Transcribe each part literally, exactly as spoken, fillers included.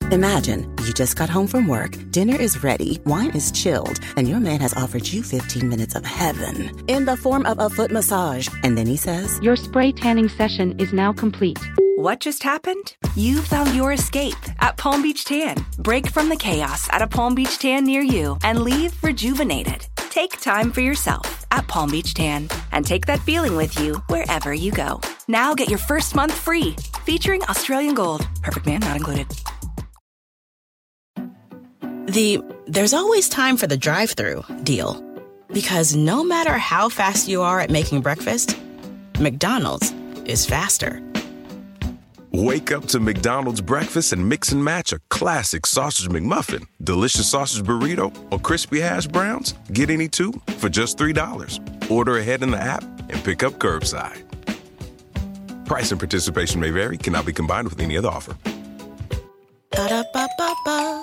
Imagine you just got home from work, dinner is ready, wine is chilled, and your man has offered you fifteen minutes of heaven in the form of a foot massage. And then he says, "Your spray tanning session is now complete." What just happened? You found your escape at Palm Beach Tan. Break from the chaos at a Palm Beach Tan near you and leave rejuvenated. Take time for yourself at Palm Beach Tan and take that feeling with you wherever you go. Now get your first month free, featuring Australian Gold. Perfect Man not included. The "there's always time for the drive-thru" deal. Because no matter how fast you are at making breakfast, McDonald's is faster. Wake up to McDonald's breakfast and mix and match a classic sausage McMuffin, delicious sausage burrito, or crispy hash browns. Get any two for just three dollars. Order ahead in the app and pick up curbside. Price and participation may vary, cannot be combined with any other offer. Ba-da-ba-ba-ba.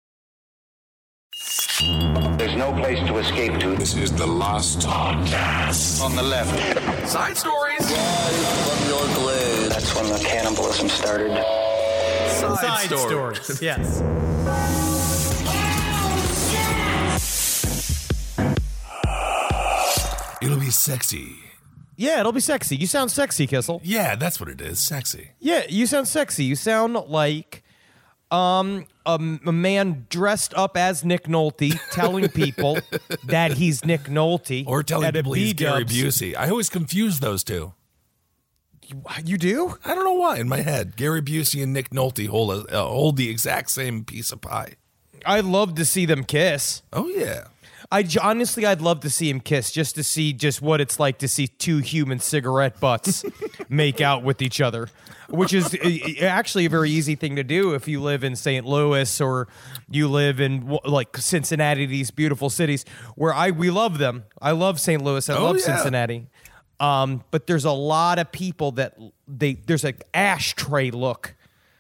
There's no place to escape to. This is the Lost Podcast. On the left. Side stories. From your glade. That's when the cannibalism started. Side, Side stories. stories. Yes. It'll be sexy. Yeah, it'll be sexy. You sound sexy, Kissel. Yeah, that's what it is. Sexy. Yeah, you sound sexy. You sound like um a, a man dressed up as Nick Nolte telling people that he's Nick Nolte. Or telling at a people he's Gary B-dubs. Busey. I always confuse those two. You, you do? I don't know why. In my head, Gary Busey and Nick Nolte hold, a, uh, hold the exact same piece of pie. I'd love to see them kiss. Oh, yeah. I j- honestly, I'd love to see him kiss, just to see just what it's like to see two human cigarette butts make out with each other, which is uh, actually a very easy thing to do if you live in Saint Louis or you live in w- like Cincinnati, these beautiful cities where I we love them. I love Saint Louis. I Oh, love yeah. Cincinnati. Um, but there's a lot of people that they there's an ashtray look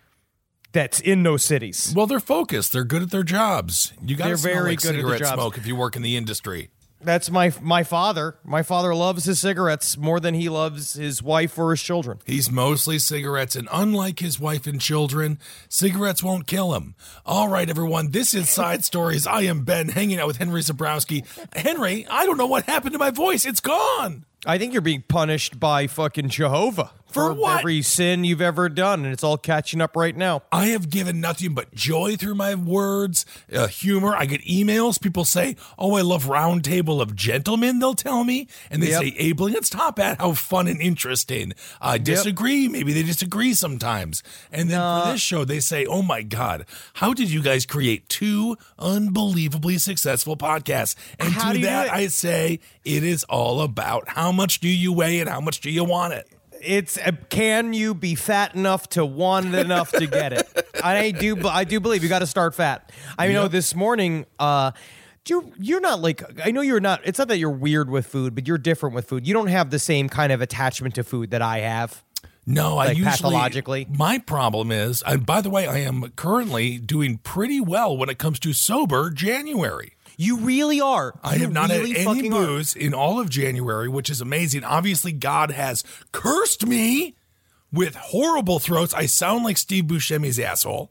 that's in those cities. Well, they're focused. They're good at their jobs. You got to They're smell very like good at their cigarette jobs. smoke if you work in the industry. That's my my father. My father loves his cigarettes more than he loves his wife or his children. He's mostly cigarettes, and unlike his wife and children, cigarettes won't kill him. All right, everyone, this is Side Stories. I am Ben, hanging out with Henry Zabrowski. Henry, I don't know what happened to my voice. It's gone. I think you're being punished by fucking Jehovah For what? every sin you've ever done, and it's all catching up right now. I have given nothing but joy through my words, uh, humor. I get emails. People say, "Oh, I love Round Table of Gentlemen," they'll tell me. And they Yep. say, Abeling, it's top at how fun and interesting. I disagree. Maybe they disagree sometimes. And then Nah. for this show, they say, oh my God, how did you guys create two unbelievably successful podcasts? And How to do you do that, it? I say, it is all about how much do you weigh and how much do you want it? It's uh, can you be fat enough to want it enough to get it? I do. I do believe you got to start fat. I know Yep. this morning. Uh, you you're not like I know you're not. It's not that you're weird with food, but you're different with food. You don't have the same kind of attachment to food that I have. No, I Like usually pathologically? My problem is, and by the way, I am currently doing pretty well when it comes to sober January. You really are. I You have not really had any fucking are. booze in all of January, which is amazing. Obviously, God has cursed me with horrible throats. I sound like Steve Buscemi's asshole,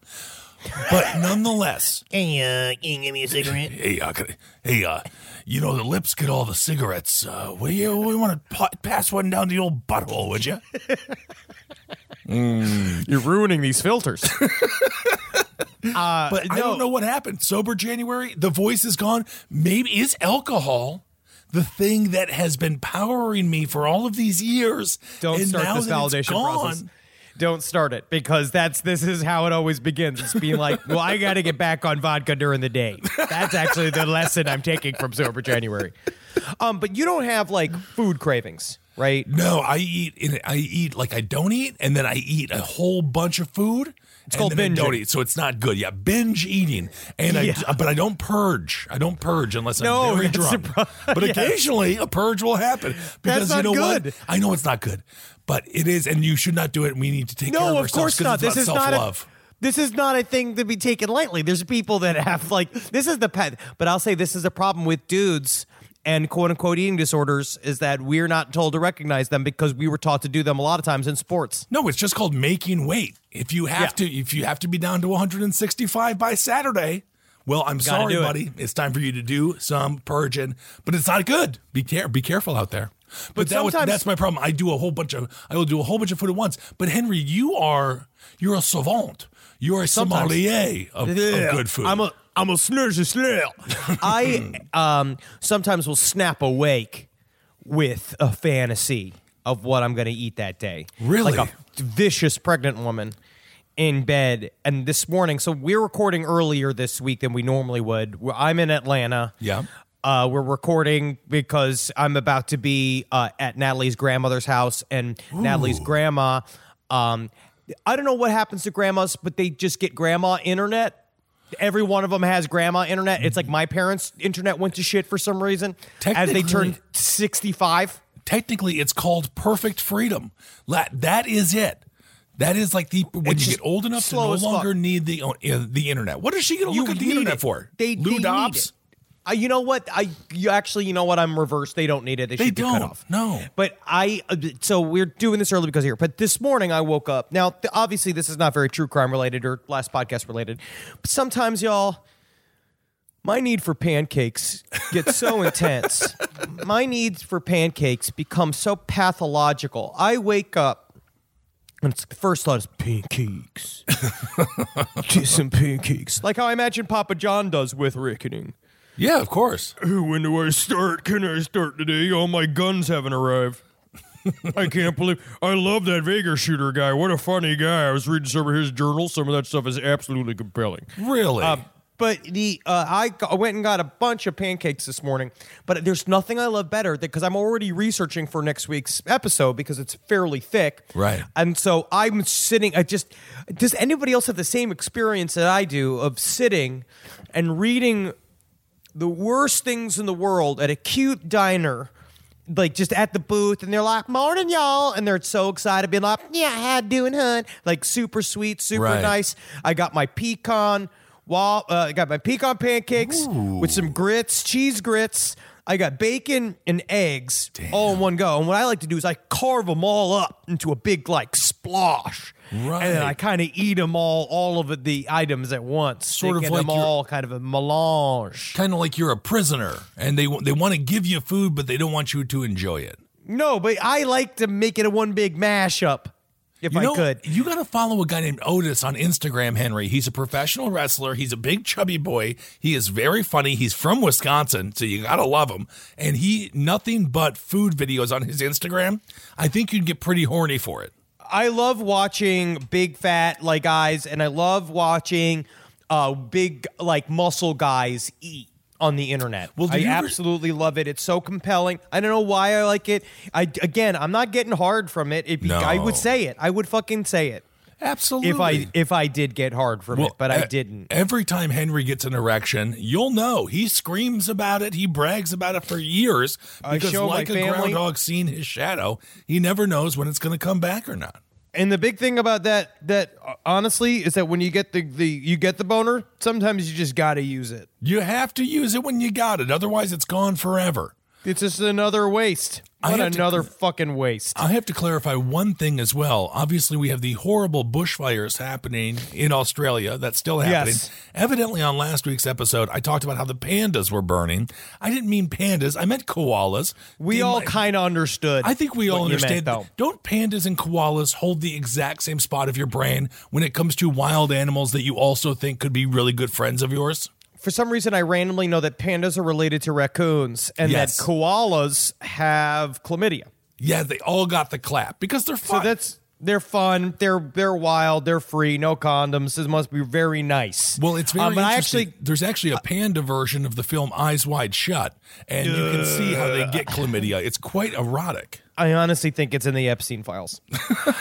but nonetheless. Hey, uh, can you give me a cigarette? Hey, uh, can I- hey, uh, you know the lips get all the cigarettes. Uh, will you, we want to pa- pass one down the old butthole, would you? Mm. You're ruining these filters. uh, But I don't know what happened. Sober January, the voice is gone. Maybe is alcohol the thing that has been powering me for all of these years? Don't and start now this that it's validation gone, process. Don't start it because that's this is how it always begins. It's being like, well, I got to get back on vodka during the day. That's actually the lesson I'm taking from Sober January. Um, but you don't have like food cravings, right? No, I eat. In, I eat like I don't eat, and then I eat a whole bunch of food. It's and called then I don't binging. eat, so it's not good. Yeah, binge eating, and Yeah. I. But I don't purge. I don't purge unless I'm No, very that's the drunk. pro- But Yes. occasionally a purge will happen because That's you not know good. what? I know it's not good, but it is, and you should not do it. And we need to take care No, of of ourselves course 'cause not. it's This is about not a, self-love. this is not a thing to be taken lightly. There's people that have like this is the pet, but I'll say this is a problem with dudes and quote-unquote eating disorders is that we're not told to recognize them because we were taught to do them a lot of times in sports. No, it's just called making weight. If you have Yeah. to, if you have to be down to one hundred sixty-five by Saturday, well, I'm sorry, do it. buddy. It's time for you to do some purging, but it's not good. Be care, be careful out there. But, But that was, sometimes- that's my problem. I do a whole bunch of, I will do a whole bunch of food at once. But Henry, you are, you're a savant. You're a Sometimes. sommelier of, of good food. I'm a I'm a snurzer snail. I um sometimes will snap awake with a fantasy of what I'm going to eat that day. Really? Like a vicious pregnant woman in bed. And this morning, so we're recording earlier this week than we normally would. We're- I'm in Atlanta. Yeah. Uh, we're recording because I'm about to be uh, at Natalie's grandmother's house, and Natalie's grandma. Um, I don't know what happens to grandmas, but they just get grandma internet. Every one of them has grandma internet. It's like my parents' internet went to shit for some reason as they turned sixty-five. Technically, it's called perfect freedom. La- That is it. That is like the when It's you just get old enough to slow no as fuck. longer need the uh, the internet. What is she going to look at the need internet it. for? They, Lou they need Dobbs? it. Uh, you know what? I you actually, you know what? I'm reversed. They don't need it. They, They should be cut don't. off. No. But I, uh, so we're doing this early because of here. But this morning I woke up. Now, th- obviously, this is not very true crime related or last podcast related. But sometimes, y'all, my need for pancakes gets so intense. My needs for pancakes become so pathological. I wake up and it's, the first thought is pancakes. Get some pancakes. Like how I imagine Papa John does with Reckoning. Yeah, of course. When do I start? Can I start today? All my guns haven't arrived. I can't believe I love that Vegas shooter guy. What a funny guy. I was reading some of his journals. Some of that stuff is absolutely compelling. Really? Uh, but the uh, I, got, I went and got a bunch of pancakes this morning. But there's nothing I love better because I'm already researching for next week's episode because it's fairly thick. Right. And so I'm sitting. I just does anybody else have the same experience that I do of sitting and reading the worst things in the world at a cute diner, like just at the booth, and they're like, "Morning, y'all," and they're so excited, being like, "Yeah, how you doing, hun?" Like super sweet, super Right. nice. I got my pecan, wall, uh, I got my pecan pancakes with some grits, cheese grits. I got bacon and eggs all in one go. And what I like to do is I carve them all up into a big like splosh. Right. And then I kind of eat them all, all of the items at once. Sort of making like them you're- all kind of a melange. Kind of like you're a prisoner, and they they want to give you food, but they don't want you to enjoy it. No, but I like to make it a one big mashup if You I know, could. you got to follow a guy named Otis on Instagram, Henry. He's a professional wrestler. He's a big chubby boy. He is very funny. He's from Wisconsin, so you got to love him. And he, nothing but food videos on his Instagram. I think you'd get pretty horny for it. I love watching big fat like guys, and I love watching uh, big like muscle guys eat on the internet. Well, do I you ever- absolutely love it. It's so compelling. I don't know why I like it. I again, I'm not getting hard from it. It'd be, No. I would say it. I would fucking say it Absolutely. if I if I did get hard from it, but I e- didn't. Every time Henry gets an erection, you'll know. He screams about it. He brags about it for years I because, show my like a family- groundhog seeing his shadow, he never knows when it's going to come back or not. And the big thing about that, that uh, honestly, is that when you get the, the you get the boner, sometimes you just got to use it. You have to use it when you got it. Otherwise, it's gone forever. It's just another waste. I What have to- another fucking waste. I have to clarify one thing as well. Obviously, we have the horrible bushfires happening in Australia. That's still happening. Yes. Evidently, on last week's episode, I talked about how the pandas were burning. I didn't mean pandas. I meant koalas. We They all might- kind of understood. I think we all what you meant, understand. though. Don't pandas and koalas hold the exact same spot of your brain when it comes to wild animals that you also think could be really good friends of yours? For some reason, I randomly know that pandas are related to raccoons and Yes. that koalas have chlamydia. Yeah, they all got the clap because they're So fun. that's they're fun. They're they're wild. They're free. No condoms. This must be very nice. Well, it's very Um, but I interesting. actually There's actually a panda version of the film Eyes Wide Shut, and you can see how they get chlamydia. It's quite erotic. I honestly think it's in the Epstein files.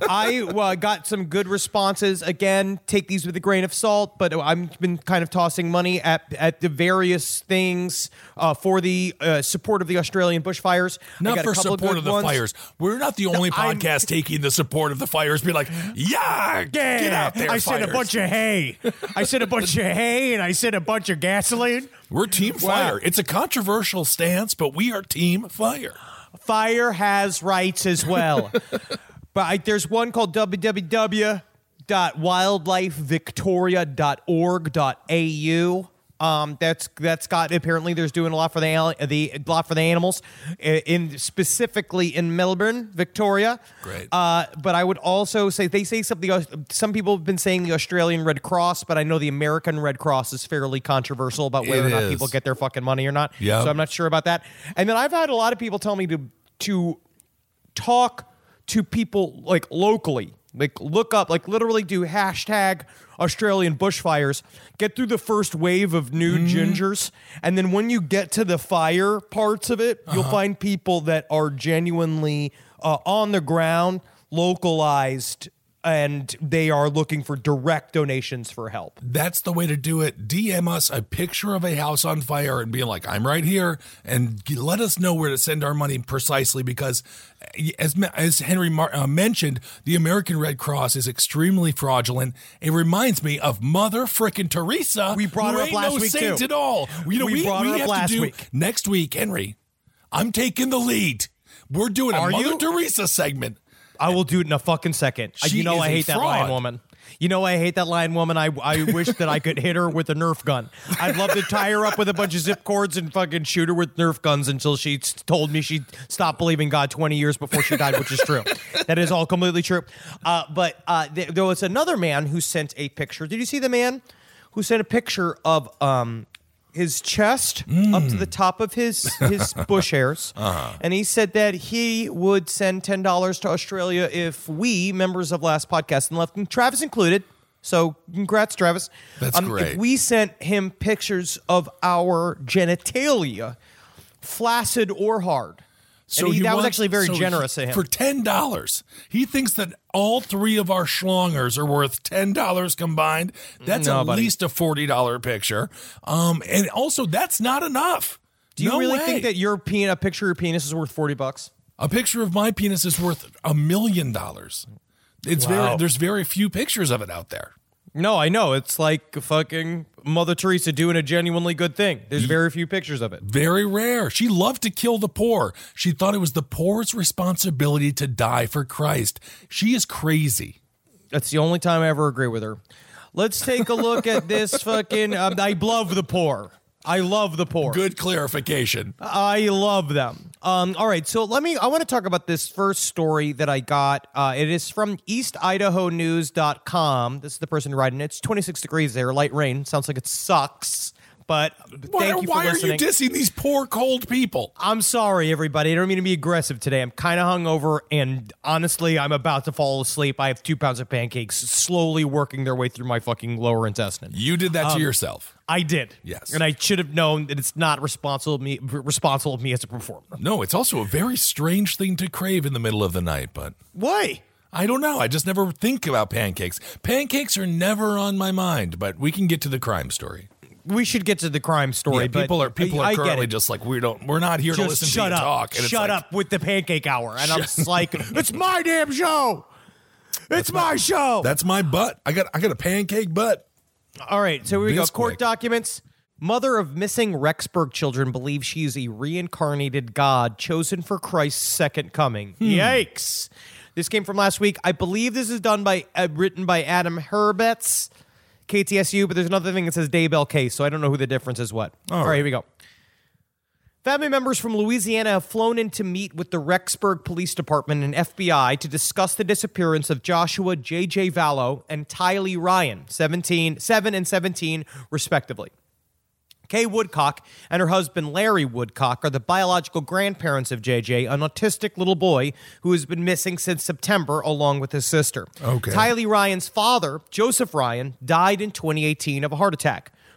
I uh, got some good responses. Again, take these with a grain of salt, but I've been kind of tossing money at at the various things uh, for the uh, support of the Australian bushfires. Not for support of, of the ones. fires. We're not the only No, podcast I'm, taking the support of the fires. Be like, yeah, yeah, get out there, I fires. said a bunch of hay. I said a bunch of hay, and I said a bunch of gasoline. We're Team Fire. Wow. It's a controversial stance, but we are Team Fire. Fire has rights as well. But I, there's one called w w w dot wildlife victoria dot org dot a u. Um, that's that's got apparently there's doing a lot for the the a lot for the animals, in specifically in Melbourne, Victoria. Great. Uh, but I would also say they say something. Some people have been saying the Australian Red Cross, but I know the American Red Cross is fairly controversial about whether It or not is. people get their fucking money or not. Yeah. So I'm not sure about that. And then I've had a lot of people tell me to to talk to people like locally. Like look up, like literally do hashtag Australian bushfires, get through the first wave of new Mm. gingers, and then when you get to the fire parts of it, Uh-huh. you'll find people that are genuinely uh, on the ground, localized, and they are looking for direct donations for help. That's the way to do it. D M us a picture of a house on fire and be like, I'm right here, and g- let us know where to send our money precisely, because as as Henry Mar- uh, mentioned, the American Red Cross is extremely fraudulent. It reminds me of Mother Frickin' Teresa. We brought who her up ain't last no week, saint too. at all. You know, We we, brought we her up have last to do week. next week, Henry. I'm taking the lead. We're doing a Are Mother you? Teresa segment. I will do it in a fucking second. She you know is I a hate that fraud. lion woman. You know I hate that lion woman. I I wish that I could hit her with a Nerf gun. I'd love to tie her up with a bunch of zip cords and fucking shoot her with Nerf guns until she s- told me she stopped believing God twenty years before she died, which is true. That is all completely true. Uh, but uh, th- there was another man who sent a picture. Did you see the man who sent a picture of um, his chest Mm. up to the top of his his bush hairs, Uh-huh. and he said that he would send ten dollars to Australia if we, members of Last Podcast and Left, and Travis included. So congrats, Travis. That's um, great. If we sent him pictures of our genitalia, flaccid or hard. So And he- he that was wants- actually very so generous he- of him. For ten dollars, he thinks that all three of our schlongers are worth ten dollars combined. That's No, at buddy. least a forty dollar picture. Um, and also, that's not enough. Do you No really way. think that your pen, a picture of your penis is worth forty bucks? a picture of my penis is worth a million dollars? It's Wow. very. There's very few pictures of it out there. No, I know. It's like fucking Mother Teresa doing a genuinely good thing. There's very few pictures of it. Very rare. She loved to kill the poor. She thought it was the poor's responsibility to die for Christ. She is crazy. That's the only time I ever agree with her. Let's take a look at this fucking. Um, I love the poor. I love the poor. Good clarification. I love them. Um, all right, so let me. I want to talk about this first story that I got. Uh, it is from east idaho news dot com. This is the person writing it. It's twenty-six degrees there, light rain. Sounds like it sucks, but Why, thank you for why are listening. you dissing these poor, cold people? I'm sorry, everybody. I don't mean to be aggressive today. I'm kind of hungover, and honestly, I'm about to fall asleep. I have two pounds of pancakes slowly working their way through my fucking lower intestine. You did that to yourself. I did. Yes. And I should have known that it's not responsible of me, responsible of me as a performer. No, it's also a very strange thing to crave in the middle of the night, but Why? I don't know. I just never think about pancakes. Pancakes are never on my mind, but we can get to the crime story. We should get to the crime story. Yeah, but people are people I, are I get currently it. just like we don't. We're not here to Just listen shut to you up. talk. And it's Shut like, up with the pancake hour. And I'm just like, it's my damn show. It's my, show. That's my butt. I got I got a pancake butt. All right, so here we go. This Court quick. documents. Mother of missing Rexburg children believes she is a reincarnated God chosen for Christ's second coming. Hmm. Yikes. This came from last week. I believe this is done by uh, written by Adam Herbets, K T S U, but there's another thing that says Daybell Case, so I don't know who the difference is what. All All right, right. here we go. Family members from Louisiana have flown in to meet with the Rexburg Police Department and F B I to discuss the disappearance of Joshua J J. Vallow and Tylee Ryan, seventeen, seven and seventeen, respectively. Kay Woodcock and her husband Larry Woodcock are the biological grandparents of J J, an autistic little boy who has been missing since September along with his sister. Okay. Tylee Ryan's father, Joseph Ryan, died in twenty eighteen of a heart attack.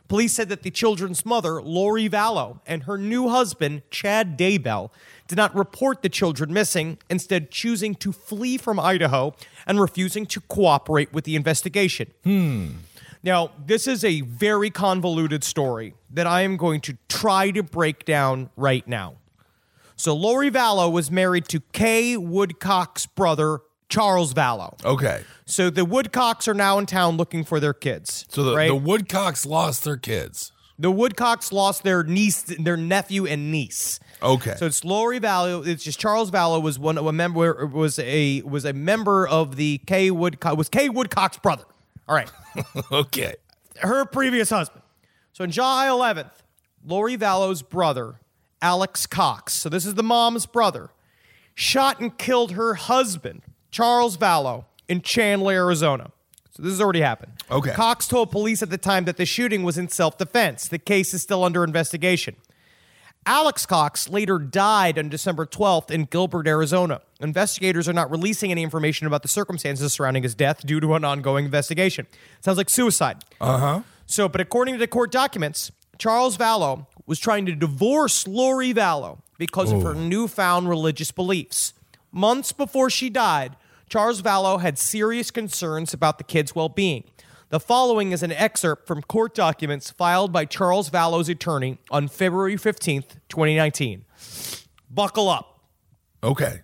Police said that the children's mother, Lori Vallow, and her new husband, Chad Daybell, did not report the children missing, instead choosing to flee from Idaho and refusing to cooperate with the investigation. Hmm. Now, this is a very convoluted story that I am going to try to break down right now. So Lori Vallow was married to Kay Woodcock's brother, Charles Vallow. Okay. So the Woodcocks are now in town looking for their kids. So the, right? the Woodcocks lost their kids. The Woodcocks lost their niece, their nephew and niece. Okay. So it's Lori Vallow. It's just Charles Vallow was one a member was a was a member of the Kay Woodcock was Kay Woodcock's brother. All right. Okay. Her previous husband. So on July eleventh, Lori Vallow's brother, Alex Cox, so this is the mom's brother, shot and killed her husband, Charles Vallow, in Chandler, Arizona. So this has already happened. Okay. Cox told police at the time that the shooting was in self-defense. The case is still under investigation. Alex Cox later died on December twelfth in Gilbert, Arizona. Investigators are not releasing any information about the circumstances surrounding his death due to an ongoing investigation. Sounds like suicide. Uh-huh. So, but according to the court documents, Charles Vallow was trying to divorce Lori Vallow because Ooh. of her newfound religious beliefs. Months before she died, Charles Vallow had serious concerns about the kids' well-being. The following is an excerpt from court documents filed by Charles Vallow's attorney on February fifteenth, twenty nineteen. Buckle up. Okay.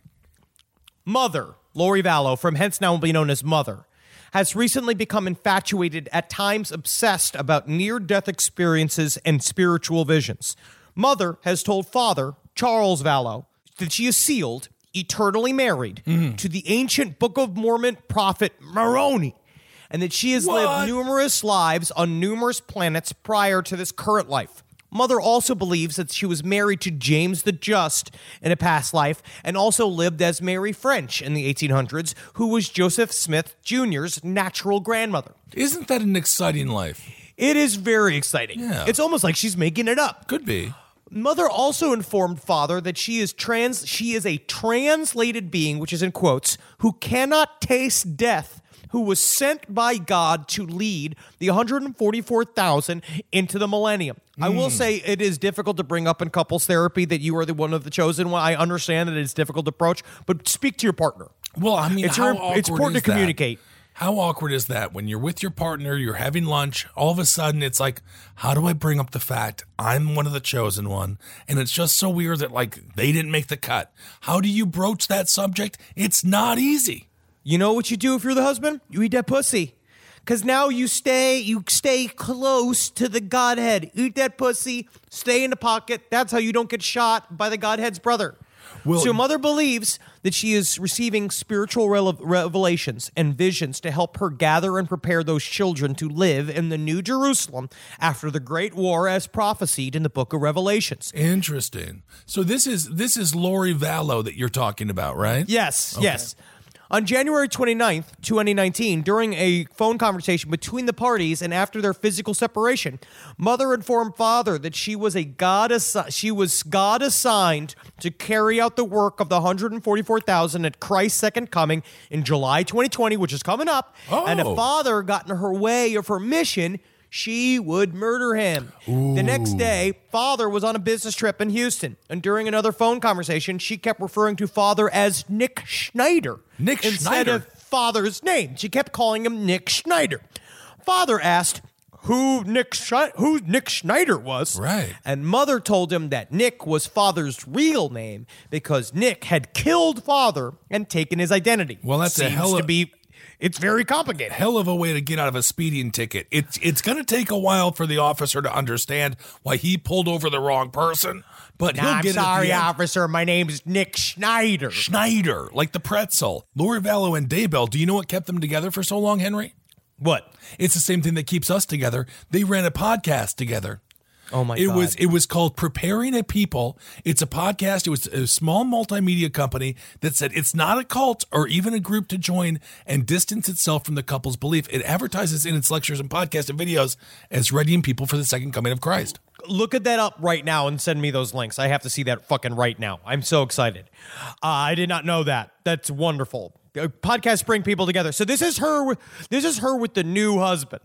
Mother, Lori Vallow, from hence now will be known as Mother, has recently become infatuated, at times obsessed about near-death experiences and spiritual visions. Mother has told Father, Charles Vallow, that she is sealed, eternally married, mm. to the ancient Book of Mormon prophet Moroni, and that she has what? lived numerous lives on numerous planets prior to this current life. Mother also believes that she was married to James the Just in a past life and also lived as Mary French in the eighteen hundreds, who was Joseph Smith Junior's natural grandmother. Isn't that an exciting life? It is very exciting. Yeah. It's almost like she's making it up. Could be. Mother also informed Father that she is trans. She is a translated being, which is in quotes, who cannot taste death, who was sent by God to lead the one hundred forty-four thousand into the millennium. Mm. I will say it is difficult to bring up in couples therapy that you are the one of the chosen one. I understand that it's difficult to approach, but speak to your partner. Well, I mean, it's, how her, awkward it's important is to communicate. That? How awkward is that when you're with your partner, you're having lunch, all of a sudden it's like, how do I bring up the fact I'm one of the chosen one? And it's just so weird that, like, they didn't make the cut. How do you broach that subject? It's not easy. You know what you do if you're the husband? You eat that pussy. Because now you stay, you stay close to the Godhead. Eat that pussy, stay in the pocket. That's how you don't get shot by the Godhead's brother. Well, so Mother believes that she is receiving spiritual rele- revelations and visions to help her gather and prepare those children to live in the New Jerusalem after the Great War as prophesied in the book of Revelations. Interesting. So this is this is Lori Vallow that you're talking about, right? Yes, okay. yes. On January twenty-ninth, twenty nineteen, during a phone conversation between the parties and after their physical separation, Mother informed Father that she was a God assi- she was God assigned to carry out the work of the one hundred forty-four thousand at Christ's second coming in July twenty twenty, which is coming up. Oh. And if Father got in her way of her mission, she would murder him. Ooh. The next day, Father was on a business trip in Houston, and during another phone conversation, she kept referring to Father as Nick Schneider. Nick instead Schneider? of Father's name. She kept calling him Nick Schneider. Father asked who Nick Sch- who Nick Schneider was. Right. And Mother told him that Nick was Father's real name because Nick had killed Father and taken his identity. Well, that's Seems a hell of to be It's very complicated. Hell of a way to get out of a speeding ticket. It's it's going to take a while for the officer to understand why he pulled over the wrong person, but Nah, he'll I'm get sorry, it at the end. officer. My name's Nick Schneider. Schneider, like the pretzel. Lori Vallow and Daybell, do you know what kept them together for so long, Henry? What? It's the same thing that keeps us together. They ran a podcast together. Oh my it God. was it was called Preparing a People. It's a podcast. It was a small multimedia company that said it's not a cult or even a group to join and distance itself from the couple's belief. It advertises in its lectures and podcasts and videos as readying people for the second coming of Christ. Look at that up right now and send me those links. I have to see that fucking right now. I'm so excited. Uh, I did not know that. That's wonderful. Uh, Podcasts bring people together. So this is her. This is her with the new husband.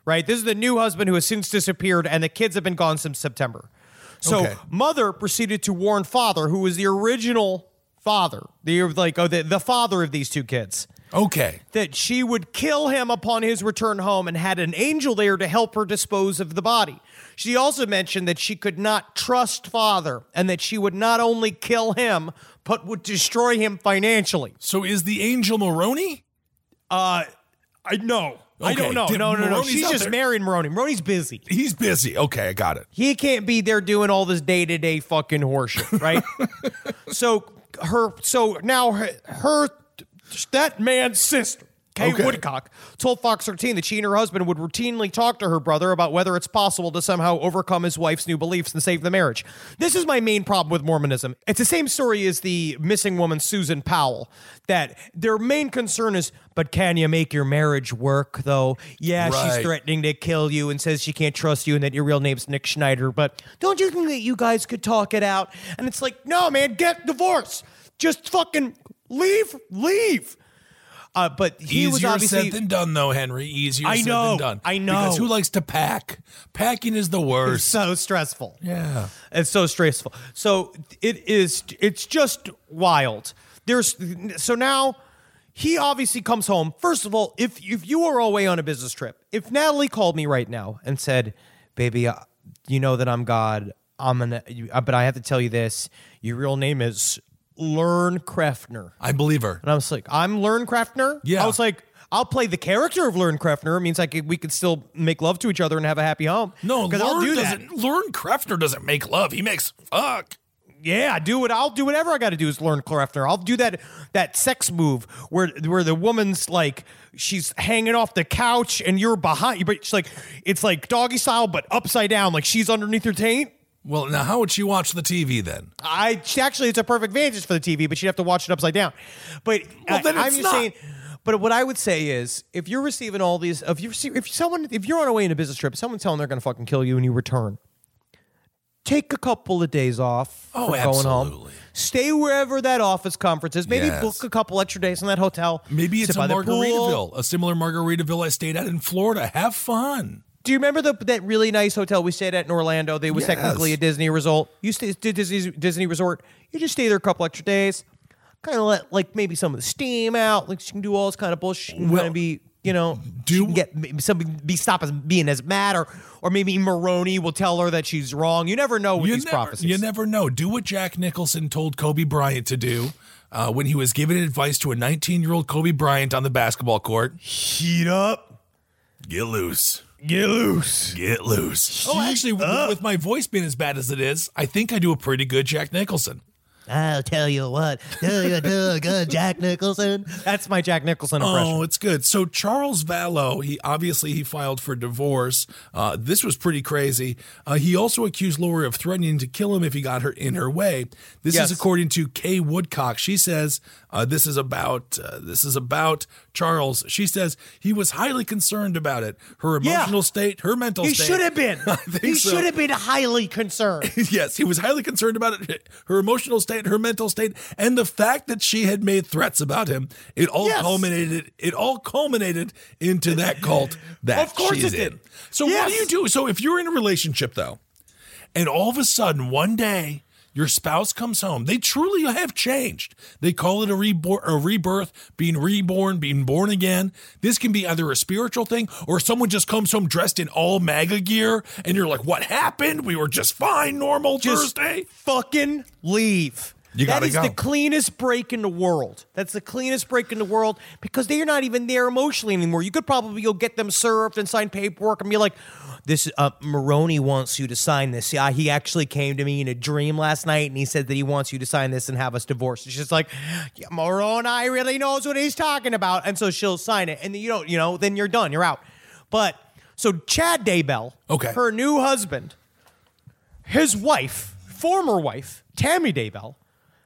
right? This is the new husband who has since disappeared, and the kids have been gone since September. So Okay. mother proceeded to warn father, who was the original father, the like oh, the, the father of these two kids, Okay. that she would kill him upon his return home and had an angel there to help her dispose of the body. She also mentioned that she could not trust father and that she would not only kill him, but would destroy him financially. So is the angel Maroney? Uh, I know. I Okay, don't know. did No, no, no. Maroney's She's out just there? marrying Maroney. Maroney's busy. He's busy. Okay, I got it. He can't be there doing all this day-to-day fucking horseshit, right? so her, so now her, her, that man's sister, Kay Okay. Woodcock, told Fox thirteen that she and her husband would routinely talk to her brother about whether it's possible to somehow overcome his wife's new beliefs and save the marriage. This is my main problem with Mormonism. It's the same story as the missing woman, Susan Powell, that their main concern is, but can you make your marriage work, though? Yeah, she's Right. threatening to kill you and says she can't trust you and that your real name's Nick Schneider, but don't you think that you guys could talk it out? And it's like, no, man, get divorced. Just fucking leave, leave. Uh, but he was Easier obviously said than done, though, Henry. Easier I said know, than done. I know. Because who likes to pack? Packing is the worst. so stressful. Yeah. It's so stressful. So it is. It's just wild. There's so now he obviously comes home. First of all, if if you are away on a business trip, if Natalie called me right now and said, "Baby, uh, you know that I'm God. I'm gonna," you, uh, but I have to tell you this: your real name is Lern Krefner. I believe her. And I was like, I'm Lern Krefner? Yeah. I was like, I'll play the character of Lern Krefner. It means like we could still make love to each other and have a happy home. No, because I'll Lern do that. doesn't. Lern Krefner doesn't make love. He makes fuck. Yeah, do what I'll do. Whatever I got to do is Lern Krefner. I'll do that that sex move where where the woman's like she's hanging off the couch and you're behind you, but it's like it's like doggy style but upside down, like she's underneath your taint. Well, now how would she watch the T V then? I she, actually it's a perfect vantage for the T V, but she'd have to watch it upside down. But Well, I, then I'm it's just not. saying. But what I would say is, if you're receiving all these, if you receive, if someone, if you're on a way in a business trip, someone's telling they're going to fucking kill you, and you return, take a couple of days off. Oh, from going home. absolutely. Stay wherever that office conference is. Maybe Yes. book a couple extra days in that hotel. Maybe it's Sit a by the pool. Margaritaville, a similar Margaritaville I stayed at in Florida. Have fun. Do you remember the, that really nice hotel we stayed at in Orlando? They was Yes. technically a Disney resort. You stay did Disney Disney resort. You just stay there a couple extra days. Kind of let like maybe some of the steam out. Like you can do all this kind of bullshit. You Well, kind of be you know do- she can get maybe something be stop as being as mad or or maybe Maroney will tell her that she's wrong. You never know with You these never, prophecies. you never know. Do what Jack Nicholson told Kobe Bryant to do uh, when he was giving advice to a nineteen-year-old Kobe Bryant on the basketball court. Heat up, Get loose. get loose. Get loose. Oh, actually, with, with my voice being as bad as it is, I think I do a pretty good Jack Nicholson. I'll tell you what, do you do good, Jack Nicholson? That's my Jack Nicholson impression. Oh, it's good. So Charles Vallow, he obviously he filed for divorce. Uh, this was pretty crazy. Uh, he also accused Lori of threatening to kill him if he got her in her way. This Yes. is according to Kay Woodcock. She says uh, this is about uh, this is about Charles. She says he was highly concerned about it. Her Yeah. emotional state, her mental He state. should have been. I think He so. should have been highly concerned. Yes, he was highly concerned about it. Her emotional state, her mental state, and the fact that she had made threats about him. It all Yes. culminated. It all culminated into that cult that Of course she's it did. in. So what Yes. do you do? So if you're in a relationship though, and all of a sudden one day your spouse comes home, they truly have changed. They call it a, reborn, a rebirth, being reborn, being born again. This can be either a spiritual thing or someone just comes home dressed in all MAGA gear and you're like, what happened? We were just fine, normal Just Thursday. fucking leave. You That gotta is go. the cleanest break in the world. That's the cleanest break in the world because they are not even there emotionally anymore. You could probably go get them served and sign paperwork and be like, "This uh, Maroney wants you to sign this. Yeah, he actually came to me in a dream last night and he said that he wants you to sign this and have us divorced." It's just like, yeah, Maroney really knows what he's talking about, and so she'll sign it, and then you don't, you know, then you're done, you're out. But so Chad Daybell, Okay. her new husband, his wife, former wife, Tammy Daybell.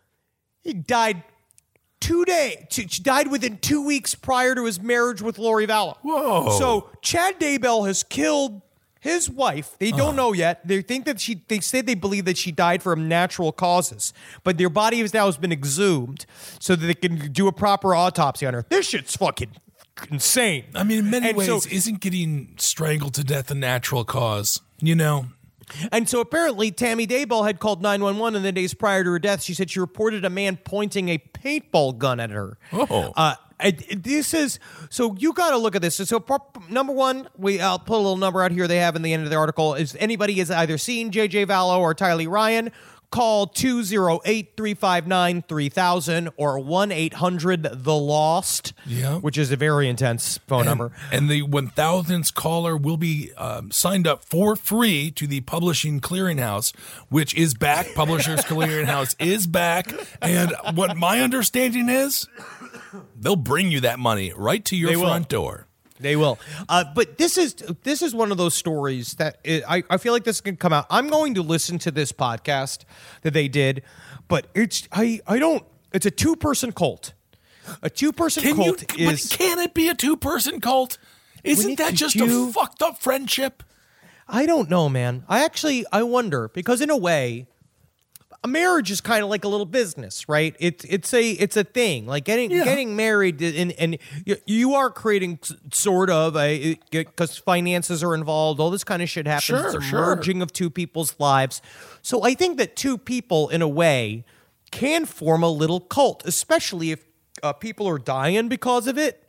He died two days. She died within two weeks prior to his marriage with Lori Vallow. Whoa. So Chad Daybell has killed his wife. They don't know yet. They think that she, they said they believe that she died from natural causes, but their body has now has been exhumed so that they can do a proper autopsy on her. This shit's fucking insane. I mean, in many And ways, so- isn't getting strangled to death a natural cause? You know? And so apparently Tammy Daybell had called nine one one in the days prior to her death. She said she reported a man pointing a paintball gun at her. Oh. Uh, I- this is, so you got to look at this. So, so prop- number one, we I'll put a little number out here they have in the end of the article. Is anybody has either seen J J Vallow or Tylee Ryan, call two oh eight, three five nine, three thousand or one eight hundred the lost, Yeah. which is a very intense phone And, number. and the one thousandth caller will be um, signed up for free to the Publishing Clearinghouse, which is back. Publishers Clearinghouse is back. And what my understanding is, they'll bring you that money right to your They will. front door. They will. Uh, but this is this is one of those stories that it, I, I feel like this can come out. I'm going to listen to this podcast that they did, but it's I, I don't it's a two person cult. A two person Can you, cult is but can it be a two person cult? Isn't it that to just do- a fucked up friendship? I don't know, man. I actually I wonder because in a way a marriage is kind of like a little business, right? It's it's a it's a thing. Like getting Yeah. getting married, and and you, you are creating s- sort of a because finances are involved. All this kind of shit happens. Sure, it's a sure. merging of two people's lives. So I think that two people, in a way, can form a little cult, especially if uh, people are dying because of it.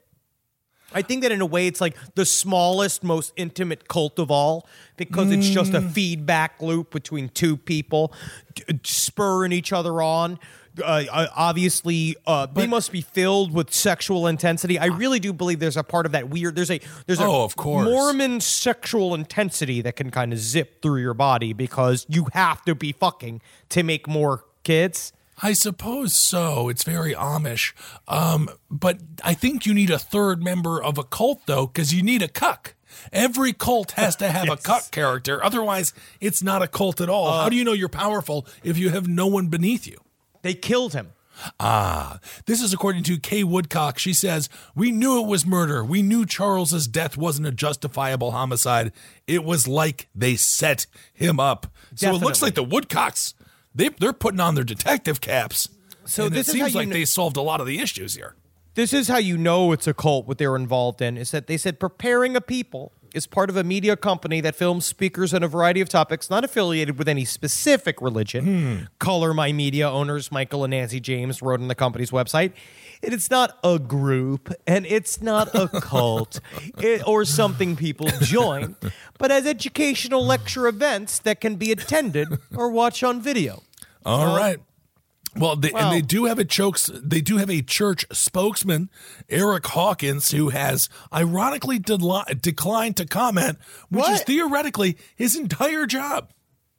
I think that in a way it's like the smallest, most intimate cult of all because it's just a feedback loop between two people d- spurring each other on. Uh, uh, obviously, uh, they must be filled with sexual intensity. I really do believe there's a part of that weird. There's a there's a Oh, of course. Mormon sexual intensity that can kind of zip through your body because you have to be fucking to make more kids. I suppose so. It's very Amish. Um, but I think you need a third member of a cult, though, because you need a cuck. Every cult has to have Yes. a cuck character. Otherwise, it's not a cult at all. Uh, How do you know you're powerful if you have no one beneath you? They killed him. Ah, this is according to Kay Woodcock. She says, "We knew it was murder. We knew Charles's death wasn't a justifiable homicide. It was like they set him up." So it looks Definitely. like the Woodcocks, they, they're putting on their detective caps. So and this it is how seems you like kn- they solved a lot of the issues here. This is how you know it's a cult, what they're involved in, is that they said Preparing a People is part of a media company that films speakers on a variety of topics not affiliated with any specific religion. Color My Media owners Michael and Nancy James wrote on the company's website. And it's not a group, and it's not a cult it, or something people join, but as educational lecture events that can be attended or watched on video. All Uh, right. Well, they, well- and they do have a chokes. They do have a church spokesman, Eric Hawkins, who has ironically deli- declined to comment, which is What? theoretically his entire job.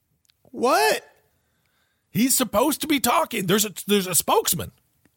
What? He's supposed to be talking. There's a there's a spokesman.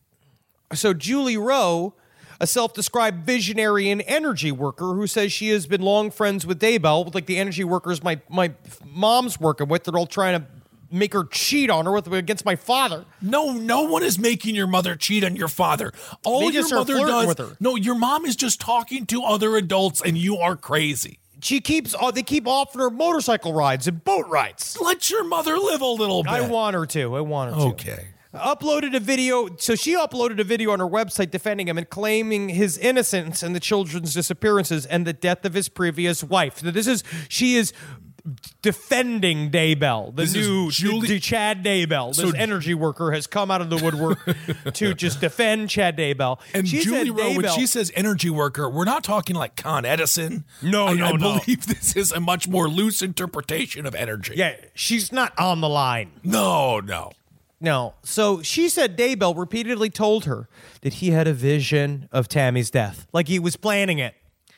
So Julie Rowe, a self-described visionary and energy worker who says she has been long friends with Daybell, like the energy workers my my mom's working with, they're all trying to make her cheat on her with against my father. No, no one is making your mother cheat on your father. All They your just are mother flirting does. with her. No, your mom is just talking to other adults, and you are crazy. She keeps oh, they keep offering her motorcycle rides and boat rides. Let your mother live a little bit. I want her to. I want her to. Okay. Uploaded a video. So she uploaded a video on her website defending him and claiming his innocence in the children's disappearances and the death of his previous wife. So this is she is defending Daybell, the This is new Julie- d- d- Chad Daybell. This So- energy worker has come out of the woodwork to just defend Chad Daybell. And she Julie said Rowe, when Daybell- she says energy worker, we're not talking like Con Edison. No, I, no, I no. believe this is a much more loose interpretation of energy. yeah, she's not on the line. No, no. No. So she said Daybell repeatedly told her that he had a vision of Tammy's death, like he was planning it.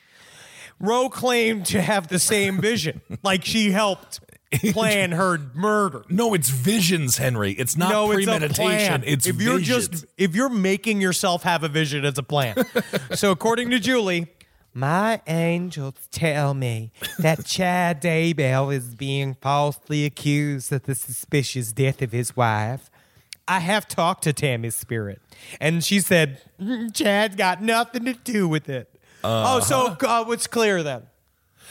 Rowe claimed to have the same vision, like she helped plan her murder. No, it's visions, Henry. It's not no, it's a premeditation. plan. It's if you're visions. just if you're making yourself have a vision, it's a plan. So according to Julie, my angels tell me that Chad Daybell is being falsely accused of the suspicious death of his wife. I have talked to Tammy's spirit, and she said "Mm, Chad got nothing to do with it. Uh-huh. Oh, so uh, it's clear then.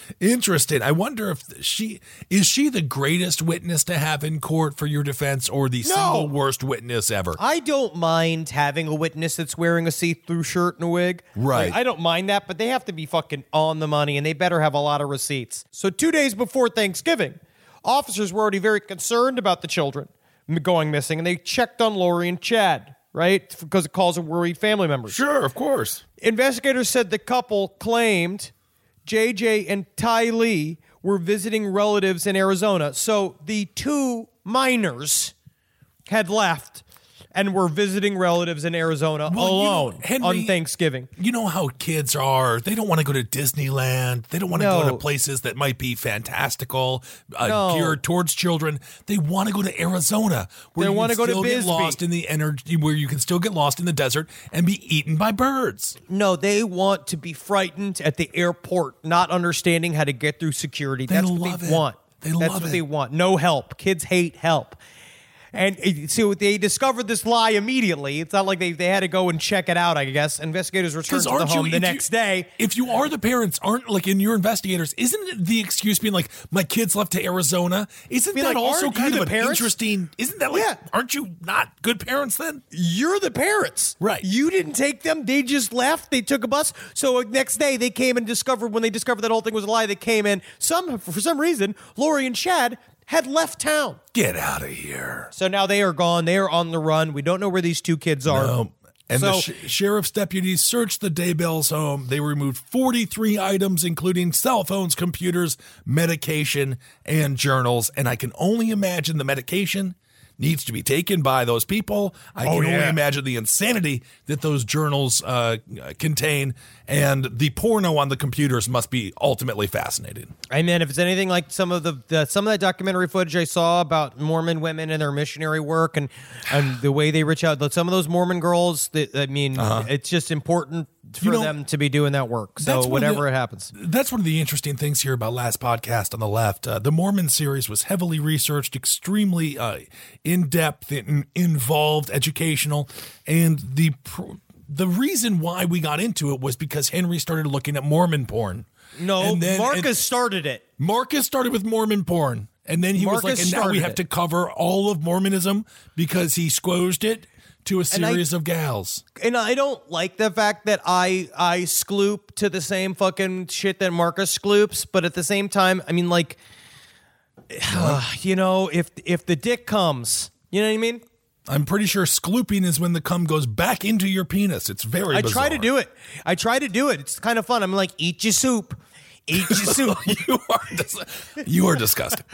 Interesting. I wonder if she is she the greatest witness to have in court for your defense, or the No. single worst witness ever? I don't mind having a witness that's wearing a see-through shirt and a wig. Right. Like, I don't mind that, but they have to be fucking on the money, and they better have a lot of receipts. So two days before Thanksgiving, officers were already very concerned about the children going missing, and they checked on Lori and Chad, right? Because it calls of worried family members. Sure, of course. Investigators said the couple claimed J J and Ty Lee were visiting relatives in Arizona. So the two minors had left and were visiting relatives in Arizona Well, you know, alone Henry, on Thanksgiving. You know how kids are. They don't want to go to Disneyland. They don't want to No. go to places that might be fantastical, uh, No. geared towards children. They want to go to Arizona, where They you wanna can go to still get Bisbee. lost in the energy, where you can still get lost in the desert and be eaten by birds. No, they want to be frightened at the airport, not understanding how to get through security. They That's love what they it. want. They That's love what it. they want. No help. Kids hate help. And it- so they discovered this lie immediately. It's not like they, they had to go and check it out, I guess. Investigators returned to the aren't you- home the if next you- day. If you are the parents, aren't like in your investigators, isn't it the excuse being like, my kids left to Arizona? Isn't Be that like, also aren't kind you of the an parents? interesting? Isn't that like? Yeah. Aren't you not good parents then? You're the parents. Right. You didn't take them. They just left. They took a bus. So next day they came and discovered, when they discovered that whole thing was a lie, they came in. Some, for some reason, Lori and Chad had left town. Get out of here. So now they are gone. They are on the run. We don't know where these two kids are. No. And So- the sh- sheriff's deputies searched the Daybell's home. They removed forty-three items, including cell phones, computers, medication, and journals. And I can only imagine the medication needs to be taken by those people. I Oh, can only yeah. imagine the insanity that those journals uh, contain. And the porno on the computers must be ultimately fascinating. And then if it's anything like some of the, the some of that documentary footage I saw about Mormon women and their missionary work and and the way they reach out, some of those Mormon girls, that, I mean, it's just important for You know, them to be doing that work. So That's one of whatever the- it happens. That's one of the interesting things here about last podcast on the left. Uh, the Mormon series was heavily researched, extremely uh, in-depth, in, involved, educational, and the pr- the reason why we got into it was because Henry started looking at Mormon porn. No, And then- Marcus and- started it. Marcus started with Mormon porn, and then he was Marcus like, and now we started have it. to cover all of Mormonism because he squozed it to a And I- series of gals. And I don't like the fact that I I skloop to the same fucking shit that Marcus skloops, but at the same time, I mean, like, you know, if if the dick comes, you know what I mean? I'm pretty sure sklooping is when the cum goes back into your penis. It's very I bizarre. try to do it. I try to do it. It's kind of fun. I'm like, eat your soup. Eat your soup. you are dis- you are disgusting.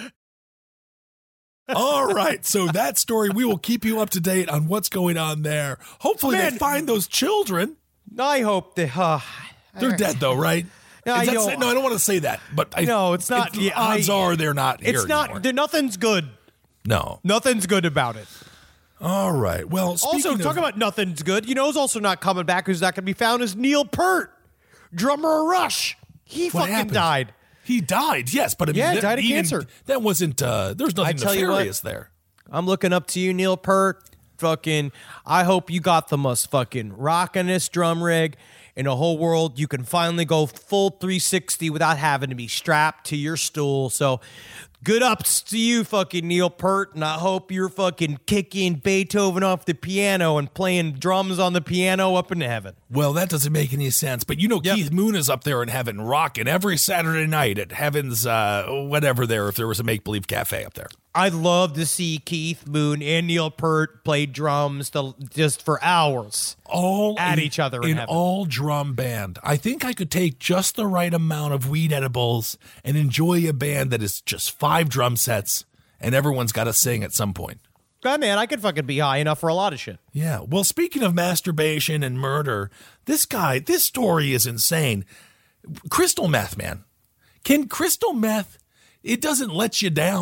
All right, so that story, we will keep you up to date on what's going on there. Hopefully they Man. find those children. I hope they. Uh, They're dead though, right? No, Is I that don't- say- no, I don't want to say that, but I, No, it's not- it- yeah, I- odds are they're not here It's not. anymore. There, nothing's good. No. Nothing's good about it. All right. Well, speaking Also, of, talk about nothing's good. You know who's also not coming back, who's not going to be found, is Neil Peart, drummer of Rush. He what fucking happened? died. He died. Yes, but I mean, Yeah, that, died of he didn't- cancer. That wasn't. Uh, there's nothing tell you what, nefarious there. I'm looking up to you, Neil Peart. Fucking, I hope you got the most fucking rockinest drum rig in the whole world. You can finally go full three sixty without having to be strapped to your stool. So, good ups to you, fucking Neil Peart, and I hope you're fucking kicking Beethoven off the piano and playing drums on the piano up in heaven. Well, that doesn't make any sense. But you know, Yep. Keith Moon is up there in heaven rocking every Saturday night at Heaven's uh, whatever there, if there was a make believe cafe up there. I'd love to see Keith Moon and Neil Peart play drums to, just for hours. All At in- each other in in heaven. all drum band. I think I could take just the right amount of weed edibles and enjoy a band that is just five drum sets and everyone's got to sing at some point. God, man, I could fucking be high enough for a lot of shit. Yeah. Well, speaking of masturbation and murder, this guy, this story is insane. Crystal meth, man. Can crystal meth, it doesn't let you down.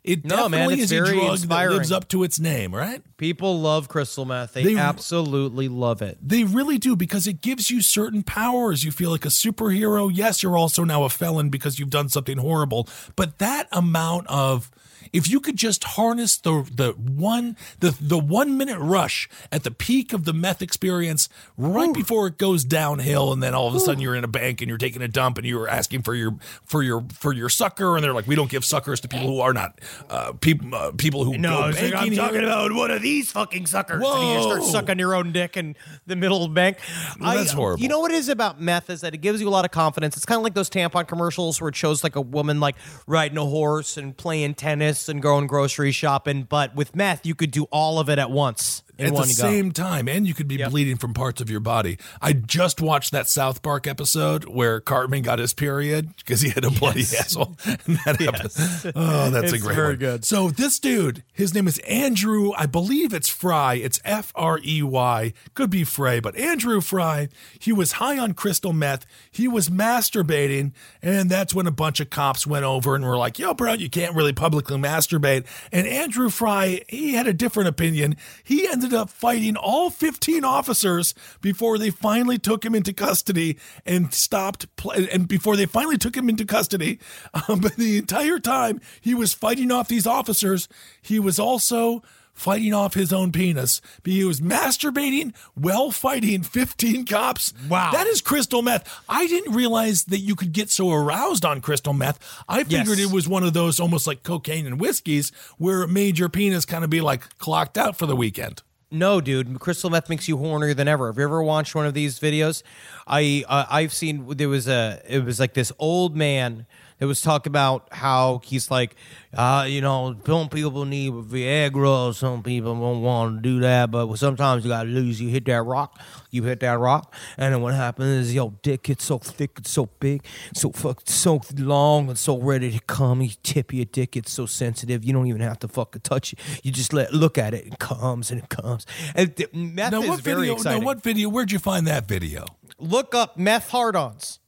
It No, man, definitely it's is a very drug inspiring. that lives up to its name, right? People love crystal meth. They, They- absolutely love it. They really do, because it gives you certain powers. You feel like a superhero. Yes, you're also now a felon because you've done something horrible. But that amount of, if you could just harness the the one the the one minute rush at the peak of the meth experience, right Ooh. before it goes downhill, and then all of a sudden Ooh. you're in a bank and you're taking a dump and you're asking for your for your for your sucker, and they're like, we don't give suckers to people who are not uh, people uh, people who no, go like, I'm banking talking here. about one of these fucking suckers. Whoa. And you start sucking your own dick in the middle of the bank. Well, that's I, horrible. You know what it is about meth is that it gives you a lot of confidence. It's kind of like those tampon commercials where it shows like a woman like riding a horse and playing tennis and going grocery shopping, but with meth you could do all of it at once in at one the go. same time, and you could be Yep. bleeding from parts of your body. I just watched that South Park episode where Cartman got his period because he had a bloody Yes. asshole. And that Yes. happened. Oh, that's It's a great very one. good. So this dude, his name is Andrew. I believe it's Fry. It's F R E Y. Could be Frey, but Andrew Fry. He was high on crystal meth. He was masturbating, and that's when a bunch of cops went over and were like, "Yo, bro, you can't really publicly masturbate." And Andrew Fry, he had a different opinion. He ended up fighting all fifteen officers before they finally took him into custody and stopped. Pl- and before they finally took him into custody, um, but the entire time he was fighting off these officers, he was also fighting off his own penis. He was masturbating while fighting fifteen cops. Wow. That is crystal meth. I didn't realize that you could get so aroused on crystal meth. I figured Yes. it was one of those almost like cocaine and whiskeys where it made your penis kind of be like clocked out for the weekend. No, dude, crystal meth makes you hornier than ever. Have you ever watched one of these videos? I uh, I've seen there was a it was like this old man that was talking about how he's like, uh, you know, some people need Viagra, some people won't want to do that, but sometimes you gotta lose. You hit that rock, you hit that rock, and then what happens is your dick gets so thick, it's so big, so fuck, so long, and so ready to come. You tip your dick, it's so sensitive, you don't even have to fucking touch it. You just let look at it, it comes and it comes. And th- meth Now is what very video? exciting. Now what video? Where'd you find that video? Look up meth hard-ons.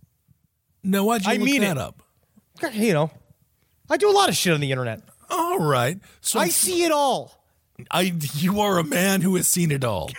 No, why'd you I look mean that it. up? You know, I do a lot of shit on the internet. All right. So I see it all. I you are a man who has seen it all.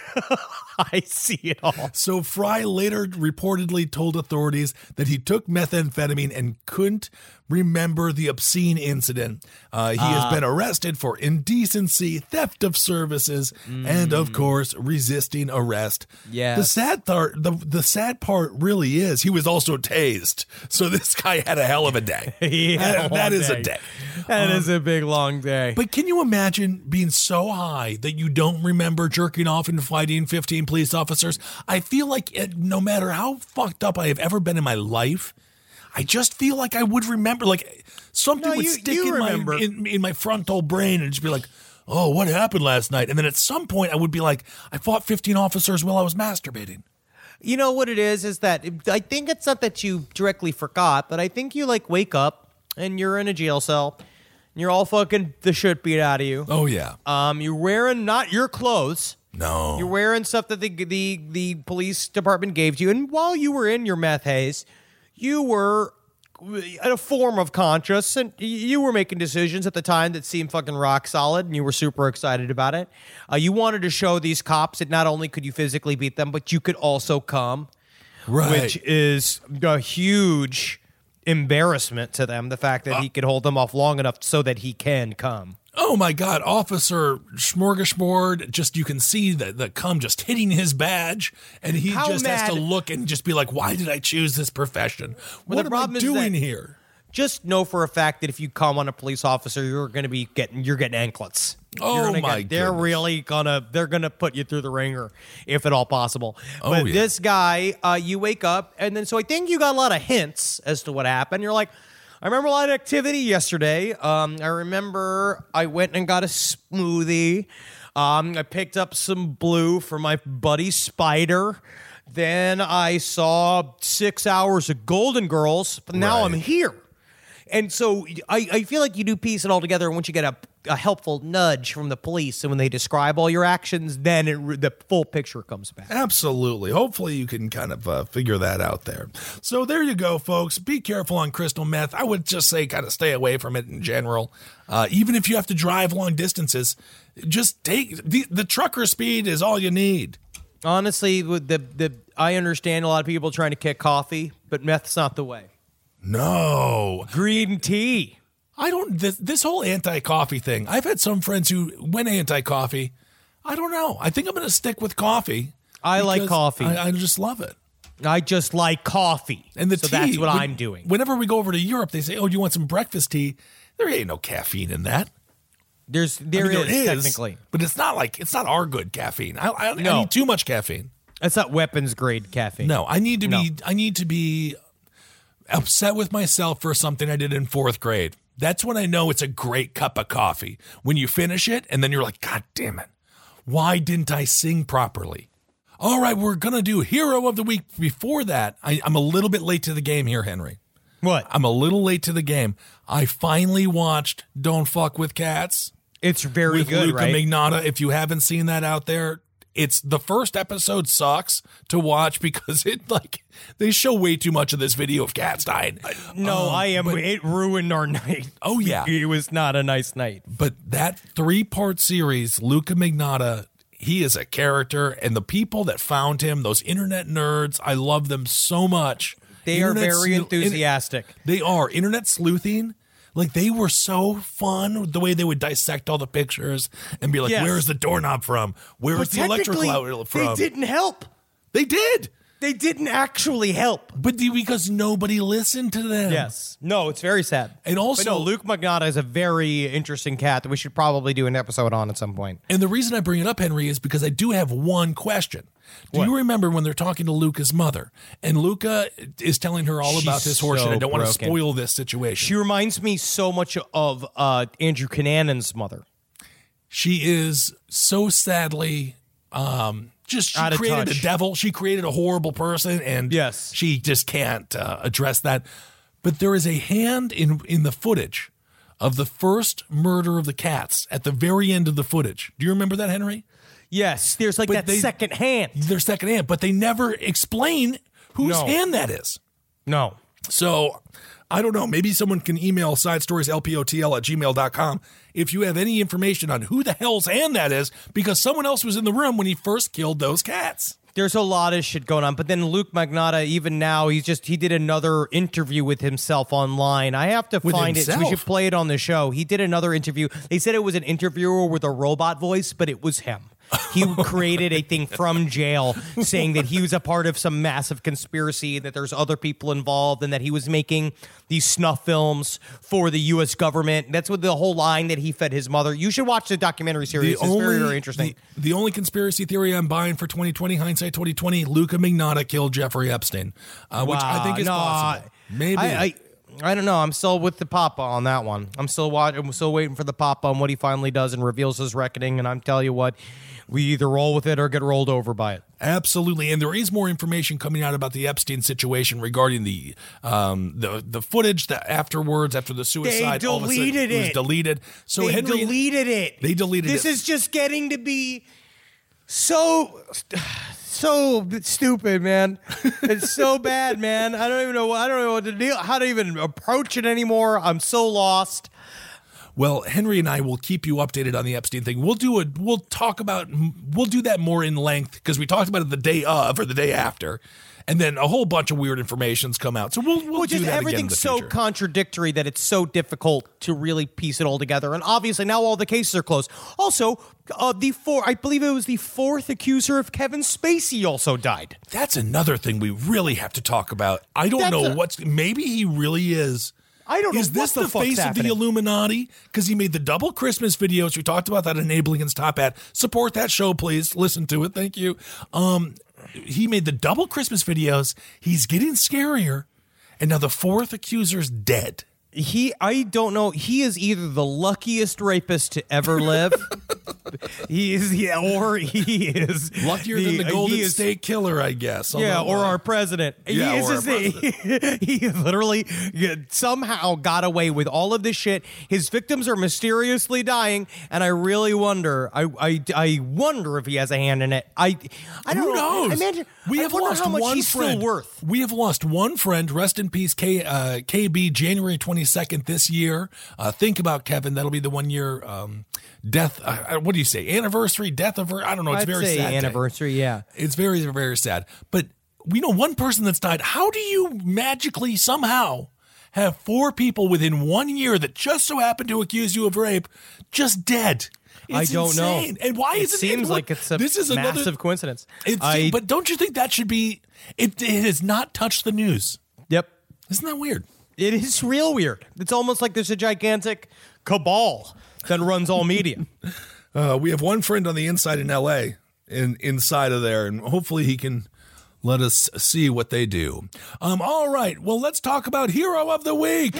I see it all. So Fry later reportedly told authorities that he took methamphetamine and couldn't remember the obscene incident. Uh, he uh, has been arrested for indecency, theft of services, mm. and of course resisting arrest. Yeah. The sad part, the the sad part really is he was also tased. So this guy had a hell of a day. yeah, that, that is day. a day. That um, is a big long day. But can you imagine being so high that you don't remember jerking off and fighting fifteen police officers? I feel like it, no matter how fucked up I have ever been in my life, I just feel like I would remember, like something no, would you, stick you in my in, in my frontal brain and just be like, oh, what happened last night? And then at some point I would be like, I fought fifteen officers while I was masturbating. You know what it is, is that I think it's not that you directly forgot, but I think you like wake up and you're in a jail cell and you're all fucking the shit beat out of you. Oh, yeah. Um, you're wearing not your clothes. No. You're wearing stuff that the, the, the police department gave to you. And while you were in your meth haze, you were in a form of conscious, and you were making decisions at the time that seemed fucking rock solid, and you were super excited about it. Uh, you wanted to show these cops that not only could you physically beat them, but you could also come, right? Which is a huge embarrassment to them, the fact that uh, he could hold them off long enough so that he can come. Oh my God, Officer Smorgasbord, just you can see the, the cum just hitting his badge, and he How just mad. has to look and just be like, why did I choose this profession? Well, what the am problem I is doing that- here? Just know for a fact that if you come on a police officer, you're going to be getting you're getting anklets. Oh you're gonna my get, They're goodness. really gonna they're gonna put you through the ringer, if at all possible. Oh, but yeah. this guy, uh, you wake up, and then so I think you got a lot of hints as to what happened. You're like, I remember a lot of activity yesterday. Um, I remember I went and got a smoothie. Um, I picked up some blue for my buddy Spider. Then I saw six hours of Golden Girls, but now Right. I'm here. And so I, I feel like you do piece it all together, and once you get a, a helpful nudge from the police, and when they describe all your actions, then it, the full picture comes back. Absolutely. Hopefully you can kind of uh, figure that out there. So there you go, folks. Be careful on crystal meth. I would just say kind of stay away from it in general. Uh, even if you have to drive long distances, just take the, the trucker speed is all you need. Honestly, with the the I understand a lot of people trying to kick coffee, but meth's not the way. No. Green tea. I don't, this, this whole anti-coffee thing, I've had some friends who went anti-coffee. I don't know. I think I'm going to stick with coffee. I like coffee. I, I just love it. I just like coffee. And the so tea. that's what when, I'm doing. Whenever we go over to Europe, they say, oh, do you want some breakfast tea? There ain't no caffeine in that. There's, there, I mean, is, there is, technically. But it's not like, it's not our good caffeine. I, I, No. I need too much caffeine. It's not weapons grade caffeine. No, I need to No. be, I need to be upset with myself for something I did in fourth grade. That's when I know it's a great cup of coffee. When you finish it and then you're like, God damn it. Why didn't I sing properly? All right, we're going to do Hero of the Week. Before that, I, I'm a little bit late to the game here, Henry. What? I'm a little late to the game. I finally watched Don't Fuck with Cats. It's very with good, Luca right? Magnotta. If you haven't seen that out there, it's the first episode sucks to watch because it like they show way too much of this video of cats dying. No, Um, I am. but- It ruined our night. Oh, yeah. It was not a nice night. But that three-part series, Luca Magnotta, he is a character, and the people that found him, those internet nerds, I love them so much. They are Internet very sleu- enthusiastic. They are. Internet sleuthing, like they were so fun, the way they would dissect all the pictures and be like, Yes. where's the doorknob from? Where's But the electric technically, outlet from? they didn't help. They did. They didn't actually help. But the- because nobody listened to them. Yes. No, it's very sad. And also, But no, Luke Magnotta is a very interesting cat that we should probably do an episode on at some point. and the reason I bring it up, Henry, is because I do have one question. Do What? you remember when they're talking to Luca's mother, and Luca is telling her all She's about this horse, and so I don't want to broken. spoil this situation. She reminds me so much of uh, Andrew Cunanan's mother. She is so sadly um, just she Out of created touch. a devil. She created a horrible person, and Yes. she just can't uh, address that. But there is a hand in in the footage of the first murder of the cats at the very end of the footage. Do you remember that, Henry? Yes, there's like But that they- second hand. Their second hand, but they never explain whose No. hand that is. No. So I don't know. Maybe someone can email side stories L P O T L at gmail dot com if you have any information on who the hell's hand that is, because someone else was in the room when he first killed those cats. There's a lot of shit going on, but then Luke Magnotta, even now, he's just he did another interview with himself online. I have to With find it. So we himself? should play it on the show. He did another interview. They said it was an interviewer with a robot voice, but it was him. He created a thing from jail saying that he was a part of some massive conspiracy, that there's other people involved, and that he was making these snuff films for the U S government. That's what the whole line that he fed his mother. You should watch the documentary series. It's very, very interesting. The, the only conspiracy theory I'm buying for twenty twenty, hindsight twenty twenty, Luca Magnotta killed Jeffrey Epstein, uh, which I Wow, think is no, possible. Maybe. I, I, I don't know. I'm still with the Papa on that one. I'm still watching. I'm still waiting for the Papa on what he finally does and reveals his reckoning. And I'm telling you what, we either roll with it or get rolled over by it. Absolutely, and there is more information coming out about the Epstein situation regarding the um, the the footage that afterwards, after the suicide, They all of a sudden deleted it was it. deleted. So They Henry, deleted it. They deleted this it. is just getting to be so so stupid, man. It's so bad, man. I don't even know. I don't know what to do. How to even approach it anymore. I'm so lost. Well, Henry and I will keep you updated on the Epstein thing. We'll do a we'll talk about we'll do that more in length because we talked about it the day of or the day after, and then a whole bunch of weird information's come out. So we'll we'll Well, do just that again in everything's the so future. contradictory that it's so difficult to really piece it all together. And obviously now all the cases are closed. Also, uh, the four, I believe it was the fourth accuser of Kevin Spacey also died. That's another thing we really have to talk about. I don't That's know a- what's maybe he really is. I don't know Is this what the the, fuck's face of happening. the Illuminati? Because he made the double Christmas videos. We talked about that in Ablington's Top Hat. Support that show, please. Listen to it. Thank you. Um, he made the double Christmas videos. He's getting scarier. And now the fourth accuser's dead. He, I don't know. He is either the luckiest rapist to ever live, he is, yeah, or he is luckier the, than the Golden is, State Killer, I guess. Yeah, or our president. Yeah, he is or just, our president. He, he literally somehow got away with all of this shit. His victims are mysteriously dying, and I really wonder. I I, I wonder if he has a hand in it. I I don't Who know. knows? Imagine, we I have wonder lost how much one he's friend. still worth. We have lost one friend. Rest in peace, K, uh, K B, January twenty-second this year. Uh, think about Kevin. That'll be the one year um, death. Uh, what do you say? Anniversary, death of her? I don't know. It's I'd very say sad. anniversary, day. yeah. It's very, very sad. But we know one person that's died. How do you magically somehow have four people within one year that just so happen to accuse you of rape just dead? It's I don't insane. know. And why it is it? Seems what, like it's a this is massive another, coincidence. It's, I, but don't you think that should be? It, it has not touched the news. Yep. Isn't that weird? It is real weird. It's almost like there's a gigantic cabal that runs all media. Uh, we have one friend on the inside in L A, in inside of there, and hopefully he can let us see what they do. Um, all right. Well, let's talk about Hero of the Week.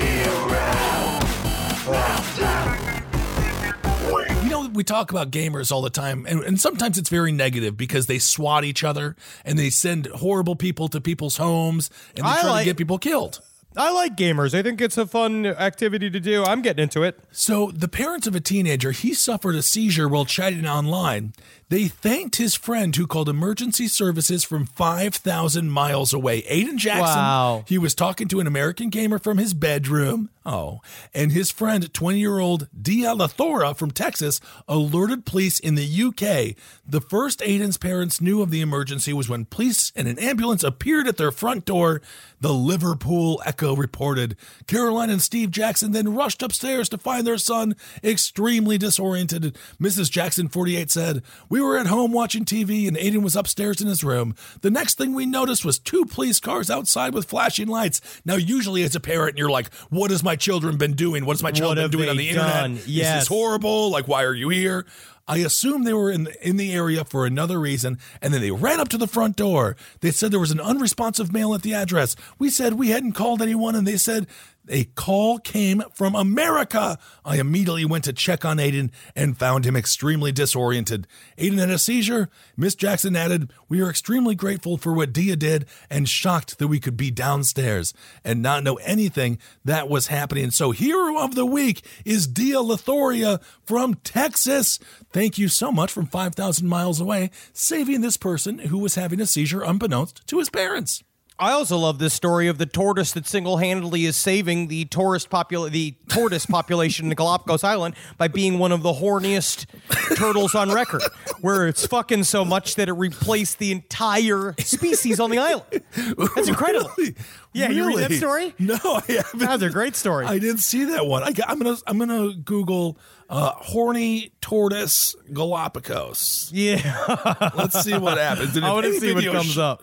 You know, we talk about gamers all the time, and, and sometimes it's very negative because they swat each other and they send horrible people to people's homes and they I try like- to get people killed. I like gamers. I think it's a fun activity to do. I'm getting into it. So the parents of a teenager, he suffered a seizure while chatting online. They thanked his friend who called emergency services from five thousand miles away. Aiden Jackson, Wow. He was talking to an American gamer from his bedroom. Oh, and his friend, twenty-year-old Dia Lathora from Texas, alerted police in the U K. The first Aiden's parents knew of the emergency was when police and an ambulance appeared at their front door. The Liverpool Echo reported. Caroline and Steve Jackson then rushed upstairs to find their son extremely disoriented. Missus Jackson, forty-eight, said, "We were at home watching T V and Aiden was upstairs in his room. The next thing we noticed was two police cars outside with flashing lights." Now, usually as a parent, you're like, what has my children been doing? What has my child What been have doing on they the done? internet? Yes. Is this horrible? Like, why are you here? I assume they were in the, in the area for another reason, and then they ran up to the front door. They said there was an unresponsive male at the address. We said we hadn't called anyone, and they said a call came from America. I immediately went to check on Aiden and found him extremely disoriented. Aiden had a seizure. Miss Jackson added, "We are extremely grateful for what Dia did and shocked that we could be downstairs and not know anything that was happening." So Hero of the Week is Dia Lathoria from Texas. Thank you so much from five thousand miles away, saving this person who was having a seizure unbeknownst to his parents. I also love this story of the tortoise that single-handedly is saving the tourist popula- the tortoise population in Galapagos Island by being one of the horniest turtles on record, where it's fucking so much that it replaced the entire species on the island. That's incredible. Really? Yeah, really? you read that story? No, I haven't. That's a great story. I didn't see that one. I, I'm gonna I'm gonna Google uh, horny tortoise Galapagos. Yeah, Let's see what happens. And I if want to any see what video comes sh- up.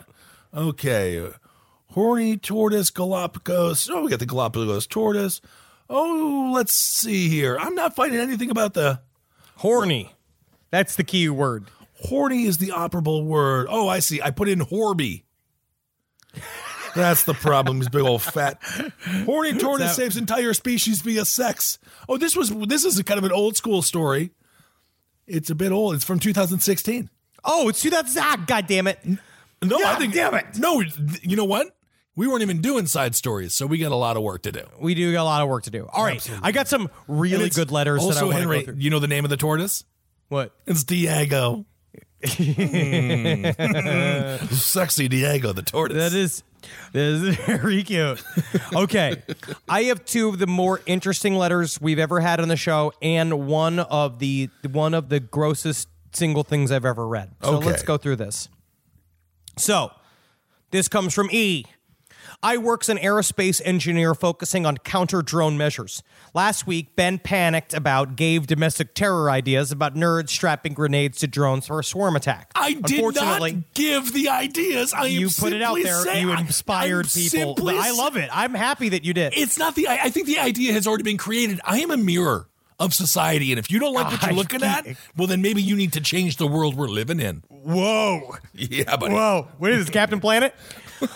Okay, horny tortoise Galapagos. Oh, we got the Galapagos tortoise. Oh, let's see here. I'm not finding anything about the Horny. That's the key word. horny is the operable word. Oh, I see. I put in Horby. That's the problem. He's big old fat. Horny tortoise that- saves entire species via sex. Oh, this was this is a kind of an old school story. It's a bit old. It's from two thousand sixteen. Oh, it's two thousand. Ah, God damn it. No, I God think damn it. No, you know what? We weren't even doing side stories, so we got a lot of work to do. We do got a lot of work to do. All right. Absolutely. I got some And really it's good letters also, that I want to Henry, go through. you know the name of the tortoise? What? It's Diego. Mm. Sexy Diego, the tortoise. That is, that is very cute. Okay. I have two of the more interesting letters we've ever had on the show and one of the one of the grossest single things I've ever read. So Okay. let's go through this. So, this comes from E. I work's an aerospace engineer focusing on counter-drone measures. Last week, Ben panicked about gave domestic terror ideas about nerds strapping grenades to drones for a swarm attack. I did Unfortunately, not give the ideas. I am you put it out simply there. saying- You I- inspired I'm people. simply I love it. I'm happy that you did. It's not the. I I think the idea has already been created. I am a mirror of society, and if you don't like what you're I- looking at, well, then maybe you need to change the world we're living in. Whoa. Yeah, buddy. Whoa. What is this, Captain Planet?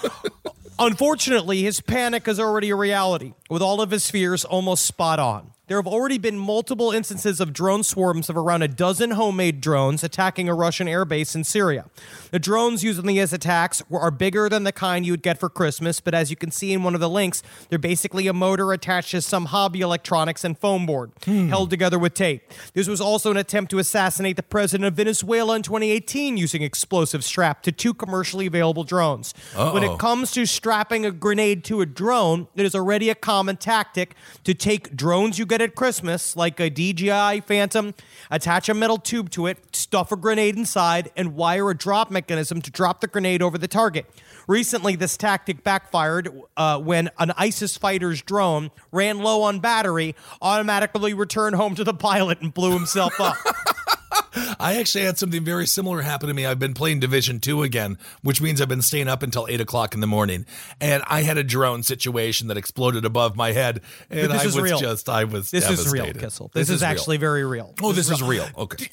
Unfortunately, his panic is already a reality, with all of his fears almost spot on. there have already been multiple instances of drone swarms of around a dozen homemade drones attacking a Russian airbase in Syria. The drones used in these attacks are bigger than the kind you would get for Christmas, but as you can see in one of the links, they're basically a motor attached to some hobby electronics and foam board, hmm. held together with tape. This was also an attempt to assassinate the president of Venezuela in twenty eighteen using explosives strapped to two commercially available drones. Uh-oh. When it comes to strapping a grenade to a drone, it is already a common tactic to take drones you get at Christmas, like a D J I Phantom, attach a metal tube to it, stuff a grenade inside, and wire a drop mechanism to drop the grenade over the target. Recently, this tactic backfired uh, when an ISIS fighter's drone ran low on battery, automatically returned home to the pilot, and blew himself up. I actually had something very similar happen to me. I've been playing Division two again, which means I've been staying up until eight o'clock in the morning. And I had a drone situation that exploded above my head. And this I is was real. just, I was This devastated. is real, Kissel. This, This, is, is real. actually very real. Oh, this, this is real. Okay.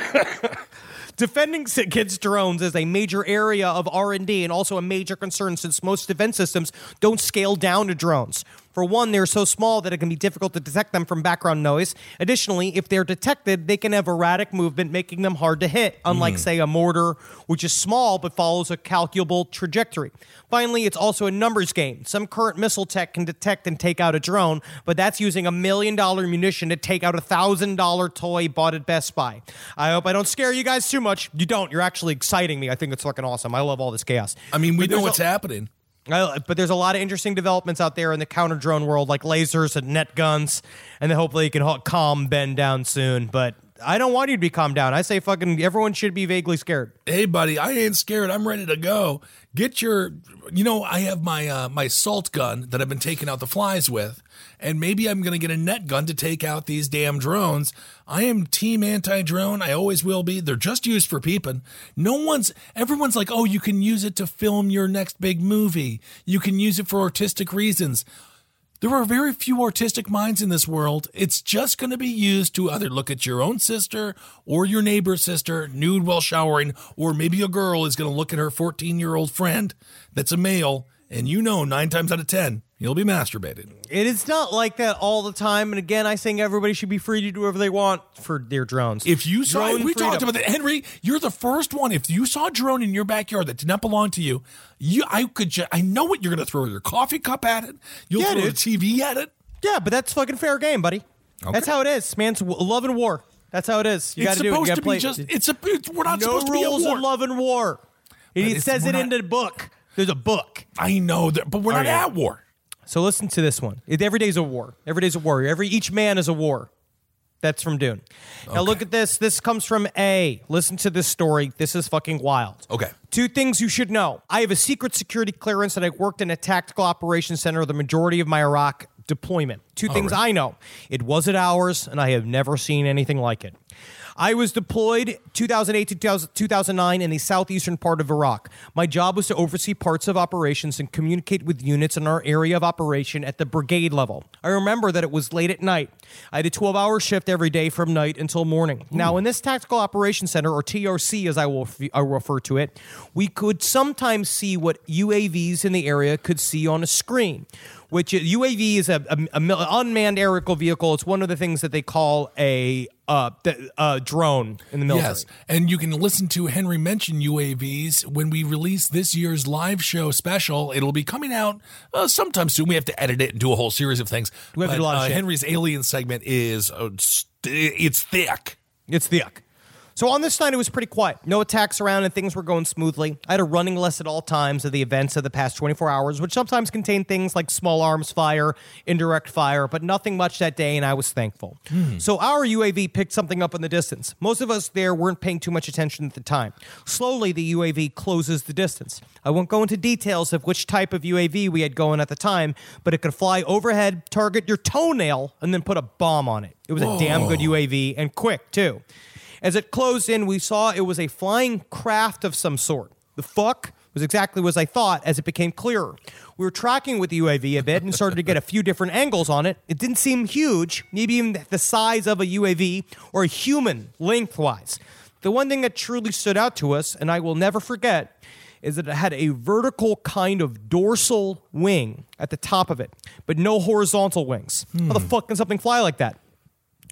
Defending against drones is a major area of R and D and also a major concern since most defense systems don't scale down to drones. For one, they're so small that it can be difficult to detect them from background noise. Additionally, if they're detected, they can have erratic movement, making them hard to hit, unlike, mm. say, a mortar, which is small but follows a calculable trajectory. Finally, it's also a numbers game. Some current missile tech can detect and take out a drone, but that's using a million-dollar munition to take out a one thousand dollars toy bought at Best Buy. I hope I don't scare you guys too much. You don't. You're actually exciting me. I think it's fucking awesome. I love all this chaos. I mean, we but know what's a- happening. Uh, but there's a lot of interesting developments out there in the counter drone world, like lasers and net guns, and then hopefully you can ho- calm Ben down soon. But I don't want you to be calmed down. I say fucking everyone should be vaguely scared. Hey, buddy, I ain't scared. I'm ready to go. Get your, you know, I have my uh, my salt gun that I've been taking out the flies with, and maybe I'm going to get a net gun to take out these damn drones. I am team anti-drone. I always will be. They're just used for peeping. No one's, everyone's like, oh, you can use it to film your next big movie. You can use it for artistic reasons. There are very few artistic minds in this world. It's just going to be used to either look at your own sister or your neighbor's sister nude while showering, or maybe a girl is going to look at her fourteen-year-old friend that's a male, and you know nine times out of ten, you'll be masturbating. It is not like that all the time. And again, I think everybody should be free to do whatever they want for their drones. If you saw, Drone we freedom. talked about that, Henry. You're the first one. If you saw a drone in your backyard that did not belong to you, you, I could, ju- I know what you're going to throw your coffee cup at it. You'll Yeah, throw dude. the T V at it. Yeah, but that's fucking fair game, buddy. Okay. That's how it is. Man's w- love and war. That's how it is. You got It's to do it. You supposed gotta to play be just. it. It's a. It's, we're not no supposed to be at rules war. of love and war. It it's- says we're it not- in the book. There's a book. I know that, but we're Oh, not yeah. at war. So listen to this one. It, every day's a war. Every day's a war. Every each man is a war. That's from Dune. Now Okay. look at this. This comes from A. Listen to this story. This is fucking wild. Okay. Two things you should know. I have a secret security clearance and I worked in a tactical operations center the majority of my Iraq deployment. Two All things right. I know. It wasn't ours and I have never seen anything like it. I was deployed two thousand eight to two thousand nine in the southeastern part of Iraq. My job was to oversee parts of operations and communicate with units in our area of operation at the brigade level. I remember that it was late at night. I had a twelve-hour shift every day from night until morning. Ooh. Now, in this Tactical Operations Center, or T R C as I will f- I refer to it, we could sometimes see what U A Vs in the area could see on a screen. Which U A V is a, a, a unmanned aerial vehicle. It's one of the things that they call a uh, th- uh, drone in the military. Yes, and you can listen to Henry mention U A Vs when we release this year's live show special. It'll be coming out uh, sometime soon. We have to edit it and do a whole series of things. We have to but, do a lot of uh, shit. Henry's alien segment is uh, st- it's thick. It's thick. So on this night, it was pretty quiet. No attacks around and things were going smoothly. I had a running list at all times of the events of the past twenty-four hours, which sometimes contained things like small arms fire, indirect fire, but nothing much that day, and I was thankful. Hmm. So our U A V picked something up in the distance. Most of us there weren't paying too much attention at the time. Slowly, the U A V closes the distance. I won't go into details of which type of U A V we had going at the time, but it could fly overhead, target your toenail, and then put a bomb on it. It was Whoa. a damn good U A V, and quick, too. As it closed in, we saw it was a flying craft of some sort. The fuck was exactly as I thought as it became clearer. We were tracking with the U A V a bit and started to get a few different angles on it. It didn't seem huge, maybe even the size of a U A V or a human lengthwise. The one thing that truly stood out to us, and I will never forget, is that it had a vertical kind of dorsal wing at the top of it, but no horizontal wings. Hmm. How the fuck can something fly like that?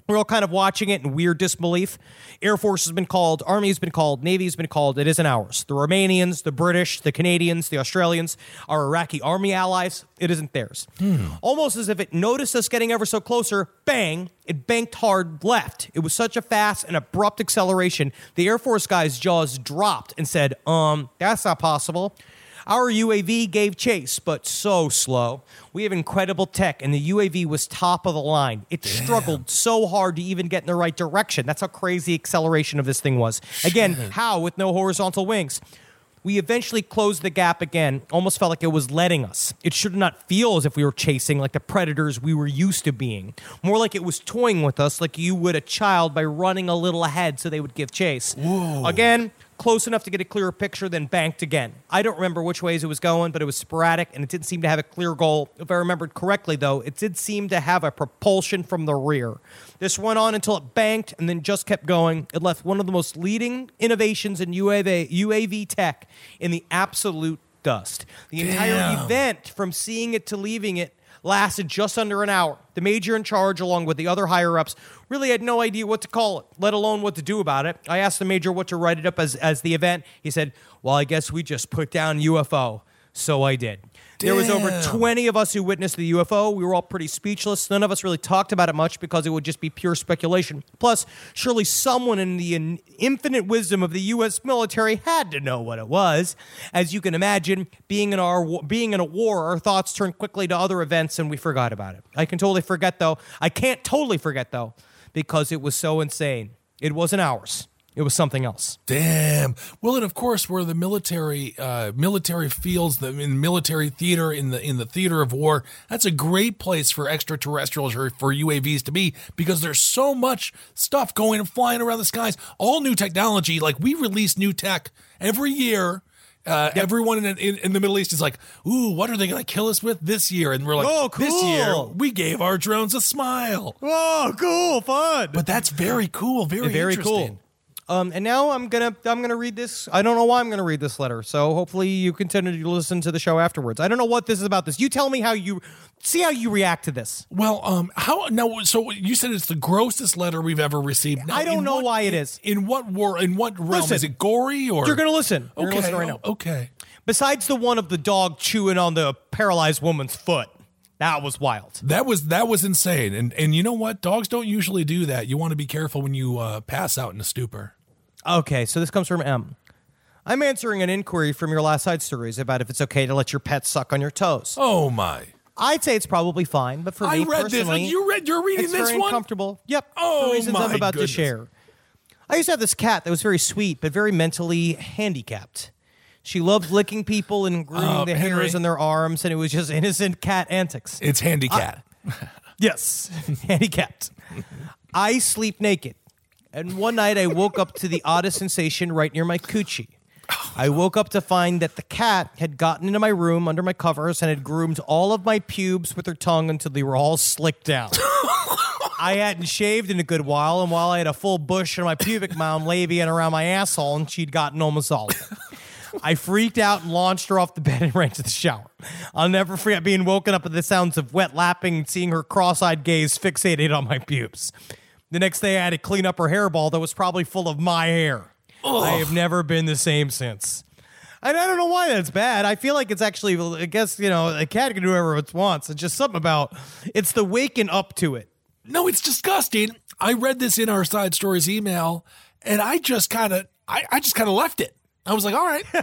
We're all kind of watching it in weird disbelief. Air Force has been called, Army has been called, Navy has been called. It isn't ours. The Romanians, the British, the Canadians, the Australians, our Iraqi Army allies, it isn't theirs. Hmm. Almost as if it noticed us getting ever so closer, bang, it banked hard left. It was such a fast and abrupt acceleration, the Air Force guy's jaws dropped and said, um, that's not possible. Our U A V gave chase, but so slow. We have incredible tech, and the U A V was top of the line. It Damn. struggled so hard to even get in the right direction. That's how crazy acceleration of this thing was. Again, Shit. how with no horizontal wings? We eventually closed the gap again. Almost felt like it was letting us. It should not feel as if we were chasing like the predators we were used to being. More like it was toying with us like you would a child by running a little ahead so they would give chase. Whoa. Again, close enough to get a clearer picture, then banked again. I don't remember which ways it was going, but it was sporadic, and it didn't seem to have a clear goal. If I remembered correctly, though, it did seem to have a propulsion from the rear. This went on until it banked and then just kept going. It left one of the most leading innovations in U A V, U A V tech in the absolute dust. The entire Damn. event, from seeing it to leaving it, lasted just under an hour. The major in charge, along with the other higher-ups, really had no idea what to call it, let alone what to do about it. I asked the major what to write it up as, as the event. He said, well, I guess we just put down U F O. So I did. Damn. There was over twenty of us who witnessed the U F O. We were all pretty speechless. None of us really talked about it much because it would just be pure speculation. Plus, surely someone in the in- infinite wisdom of the U S military had to know what it was. As you can imagine, being in our being in a war, our thoughts turn quickly to other events and we forgot about it. I can totally forget, though. I can't totally forget, though, because it was so insane. It wasn't ours. It was something else. Damn. Well, and of course, where the military, uh, military fields, the in military theater, in the in the theater of war, that's a great place for extraterrestrials or for U A Vs to be because there's so much stuff going and flying around the skies. All new technology, like we release new tech every year. Uh, yep. Everyone in, in in the Middle East is like, ooh, what are they going to kill us with this year? And we're like, oh, cool. This year we gave our drones a smile. Oh, cool, fun. But that's very cool, very, very interesting. Cool. Um, and now I'm gonna I'm gonna read this. I don't know why I'm gonna read this letter. So hopefully you continue to listen to the show afterwards. I don't know what this is about. This. You tell me how you see how you react to this. Well, um, how now? So you said it's the grossest letter we've ever received. Now, I don't know what, why it is. In, in what war? In what realm? Listen, is it gory or you're gonna listen? You're okay, gonna listen right now. Okay. Besides the one of the dog chewing on the paralyzed woman's foot. That was wild. That was that was insane. And and you know what? Dogs don't usually do that. You want to be careful when you uh, pass out in a stupor. Okay, so this comes from M. I'm answering an inquiry from your last side stories about if it's okay to let your pet suck on your toes. Oh my! I'd say it's probably fine, but for I me read personally, this. You read? You're reading it's this very one? uncomfortable. Yep. Oh for reasons my I'm about goodness. to share. I used to have this cat that was very sweet, but very mentally handicapped. She loved licking people and grooming Uh, the Henry. hairs in their arms, and it was just innocent cat antics. It's handicat. I, yes, handicapped. I sleep naked. And one night I woke up to the oddest sensation right near my coochie. I woke up to find that the cat had gotten into my room under my covers and had groomed all of my pubes with her tongue until they were all slicked down. I hadn't shaved in a good while, and while I had a full bush on my pubic mound labia and around my asshole, and she'd gotten almost all of it. I freaked out and launched her off the bed and ran to the shower. I'll never forget being woken up at the sounds of wet lapping and seeing her cross-eyed gaze fixated on my pubes. The next day, I had to clean up her hairball that was probably full of my hair. Ugh. I have never been the same since. And I don't know why that's bad. I feel like it's actually, I guess, you know, a cat can do whatever it wants. It's just something about, it's the waking up to it. No, it's disgusting. I read this in our Side Stories email, and I just kind of, I, I just kind of left it. I was like, all right.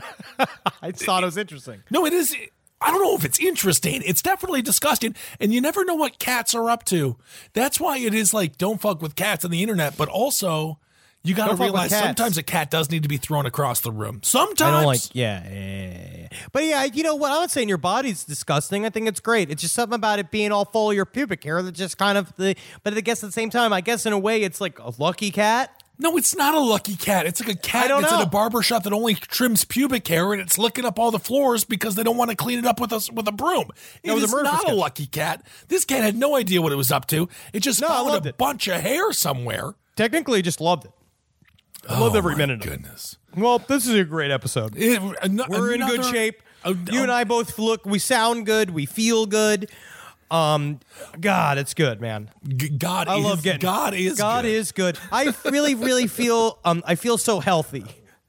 I thought it was interesting. No, it is. I don't know if it's interesting. It's definitely disgusting, and you never know what cats are up to. That's why it is like, don't fuck with cats on the internet, but also you got to realize sometimes a cat does need to be thrown across the room. Sometimes. I don't like, yeah, yeah, yeah, yeah. But yeah, you know what? I'm not saying your body's disgusting. I think it's great. It's just something about it being all full of your pubic hair that just kind of, the. But I guess at the same time, I guess in a way, it's like a lucky cat. No, it's not a lucky cat. It's like a cat that's in a barber shop that only trims pubic hair, and it's licking up all the floors because they don't want to clean it up with a, with a broom. It was not a lucky cat. This cat had no idea what it was up to. It just no, found a it. bunch of hair somewhere. Technically, just loved it. I oh, loved every my minute goodness. of it. Well, this is a great episode. It, an- We're another, in good shape. Uh, you and I both look, we sound good, we feel good. Um, God, it's good, man. G- God I is love getting God is God good. is good. I really, really feel um I feel so healthy.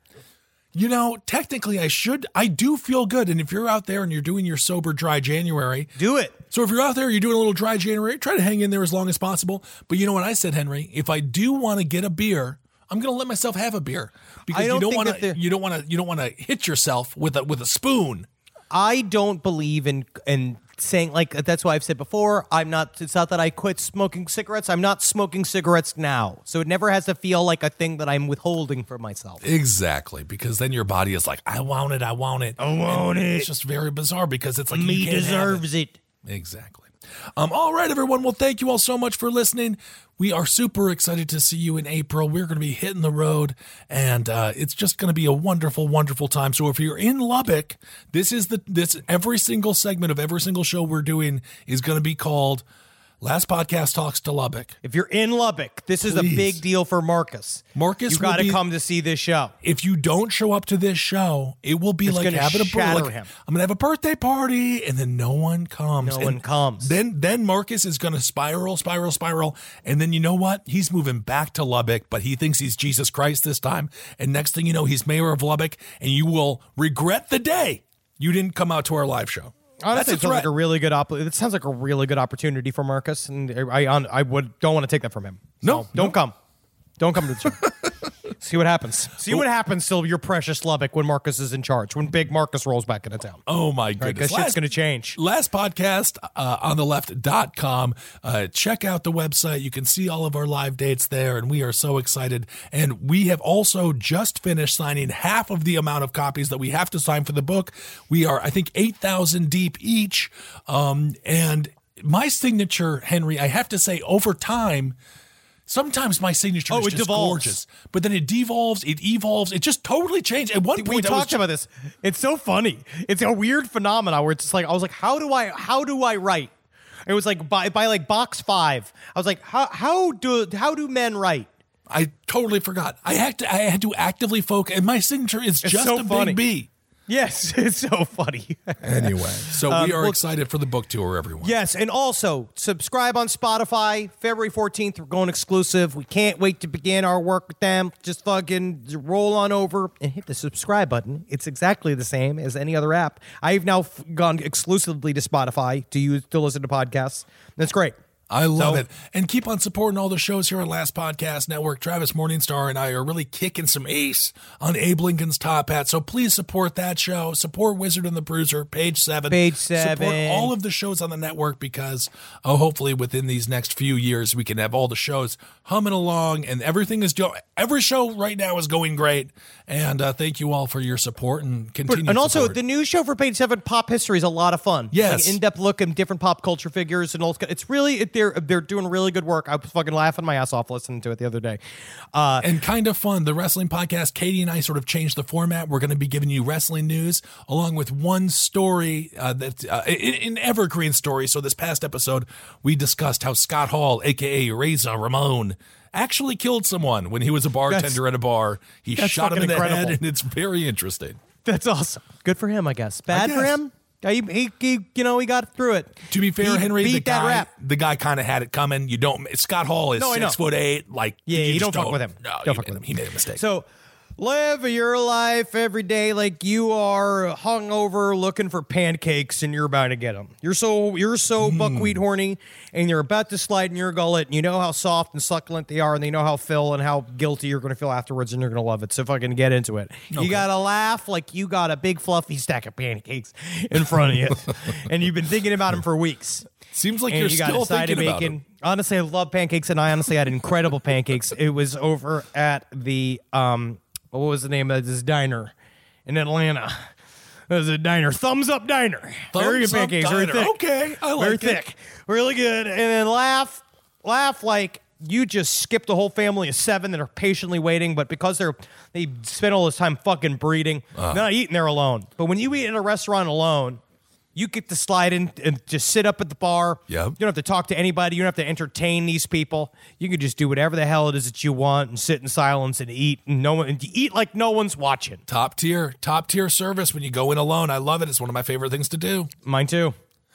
You know, technically I should, I do feel good. And if you're out there and you're doing your sober dry January, do it. So if you're out there, you're doing a little dry January, try to hang in there as long as possible. But you know what I said, Henry? If I do want to get a beer, I'm going to let myself have a beer because I don't you don't think want to, you don't want to, you don't want to hit yourself with a, with a spoon. I don't believe in, in saying like, that's why I've said before, I'm not, it's not that I quit smoking cigarettes. I'm not smoking cigarettes now. So it never has to feel like a thing that I'm withholding for myself. Exactly. Because then your body is like, I want it. I want it. I want and it. It's just very bizarre because it's like, Me you can't deserves have it. it. Exactly. Um, all right, everyone. Well, thank you all so much for listening. We are super excited to see you in April. We're going to be hitting the road, and uh, it's just going to be a wonderful, wonderful time. So if you're in Lubbock, this is the this every single segment of every single show we're doing is going to be called Last Podcast Talks to Lubbock. If you're in Lubbock, this is Please. a big deal for Marcus. Marcus, you got to will be- come to see this show. If you don't show up to this show, it will be It's like gonna having a shatter like, him. I'm gonna have a birthday party, and then no one comes. No And one comes. Then then Marcus is gonna spiral, spiral, spiral, and then you know what? He's moving back to Lubbock, but he thinks he's Jesus Christ this time. And next thing you know, he's mayor of Lubbock, and you will regret the day you didn't come out to our live show. Honestly, it That's a sounds like threat. a really good op- It sounds like a really good opportunity for Marcus, and I I, I would don't want to take that from him. No, So, don't no. come, don't come to the show. See what happens. See what happens to your precious Lubbock when Marcus is in charge. When Big Marcus rolls back into town. Oh my Right, goodness. because shit's going to change. Last podcast uh, on the left dot com. Uh, check out the website. You can see all of our live dates there, and we are so excited. And we have also just finished signing half of the amount of copies that we have to sign for the book. We are, I think, eight thousand deep each. Um, and my signature, Henry, I have to say, over time, sometimes my signature Oh, is it just devolves. gorgeous, but then it devolves, it evolves, it just totally changed. At one We point, I was talked about this. It's so funny. It's a weird phenomenon where it's just like I was like, how do I how do I write? It was like by by like box five. I was like, how how do how do men write? I totally forgot. I had to. I had to actively focus, and my signature is It's just so a funny. big B. Yes, it's so funny. Anyway, so Um, we are well- excited for the book tour, everyone. Yes, and also subscribe on Spotify. February fourteenth, we're going exclusive. We can't wait to begin our work with them. Just fucking roll on over and hit the subscribe button. It's exactly the same as any other app. I've now f- gone exclusively to Spotify to use to listen to podcasts. That's great. I love So- it. And keep on supporting all the shows here on Last Podcast Network. Travis Morningstar and I are really kicking some ace on Abe Lincoln's Top Hat. So please support that show. Support Wizard and the Bruiser, Page seven. Page Support seven. all of the shows on the network because oh, hopefully within these next few years we can have all the shows humming along and everything is doing. Every show right now is going great. And uh, thank you all for your support and continue. And also, support. the new show for Page Seven, Pop History, is a lot of fun. Yes. It's like an in-depth look at different pop culture figures and all. It's really it, they're they're doing really good work. I was fucking laughing my ass off listening to it the other day. Uh, and kind of fun. The wrestling podcast, Katie and I sort of changed the format. We're going to be giving you wrestling news along with one story uh, that uh, an evergreen story. So this past episode, we discussed how Scott Hall, aka Razor Ramon, actually killed someone when he was a bartender That's- at a bar. He that's shot him in fucking the head, incredible. and it's very interesting. That's awesome. Good for him, I guess. Bad for guess. him. He, he, he, you know, he got through it. To be fair, He Henry, beat the that guy, rap. the guy kind of had it coming. You don't. Scott Hall is No, I know. six foot eight. Like, Yeah, you you just don't fuck with him. No, Don't he fuck made- with him. He made a mistake. So, live your life every day like you are hungover looking for pancakes and you're about to get them. You're so you're so Hmm. buckwheat horny and you're about to slide in your gullet and you know how soft and succulent they are and they know how fill and how guilty you're going to feel afterwards and you're going to love it. So fucking get into it. Okay. You got to laugh like you got a big fluffy stack of pancakes in front of you and you've been thinking about them for weeks. Seems like And you're you got still a side of thinking about bacon. him. Honestly, I love pancakes, and I honestly had incredible pancakes. It was over at the um, what was the name of this diner in Atlanta? It was a diner, Thumbs Up Diner. Very good Thumbs Up pancakes, very Diner. thick. Okay, I like very it. thick, really good. And then laugh, laugh like you just skipped a whole family of seven that are patiently waiting, but because they're they spend all this time fucking breeding, Uh. they're not eating there alone. But when you eat in a restaurant alone, you get to slide in and just sit up at the bar. Yep. You don't have to talk to anybody. You don't have to entertain these people. You can just do whatever the hell it is that you want and sit in silence and eat and no one and eat like no one's watching. Top tier, top tier service when you go in alone. I love it. It's one of my favorite things to do. Mine too.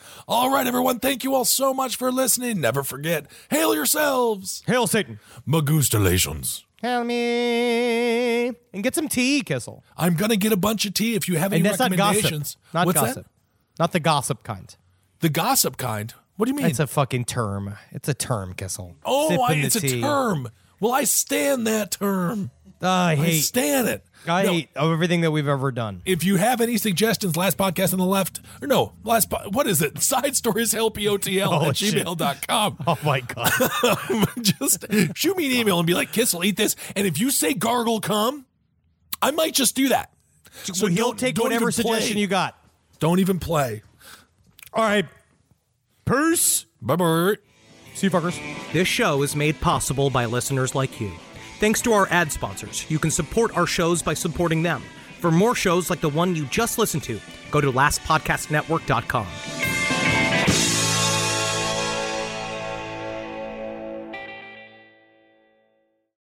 All right, everyone. Thank you all so much for listening. Never forget, hail yourselves. Hail Satan. Magustalations. Hail me. And get some tea, Kissel. I'm going to get a bunch of tea if you have any And that's not recommendations. gossip. Not What's gossip. that? Not the gossip kind. The gossip kind? What do you mean? It's a fucking term. It's a term, Kissel. oh, I, Sipping the it's a tea. term. Well, I stand that term. Uh, I I hate. stand it. I No, hate everything that we've ever done. If you have any suggestions, last podcast on the left, or no, last, po- what is it? Side stories help you O T L Oh, at shit. gmail dot com. Oh my god. Just shoot me an email and be like, Kissel, eat this. And if you say gargle cum, I might just do that. So He'll don't- take don't whatever even play. suggestion you got. Don't even play. All right. Peace. Bye-bye. See you fuckers. This show is made possible by listeners like you. Thanks to our ad sponsors, you can support our shows by supporting them. For more shows like the one you just listened to, go to last podcast network dot com.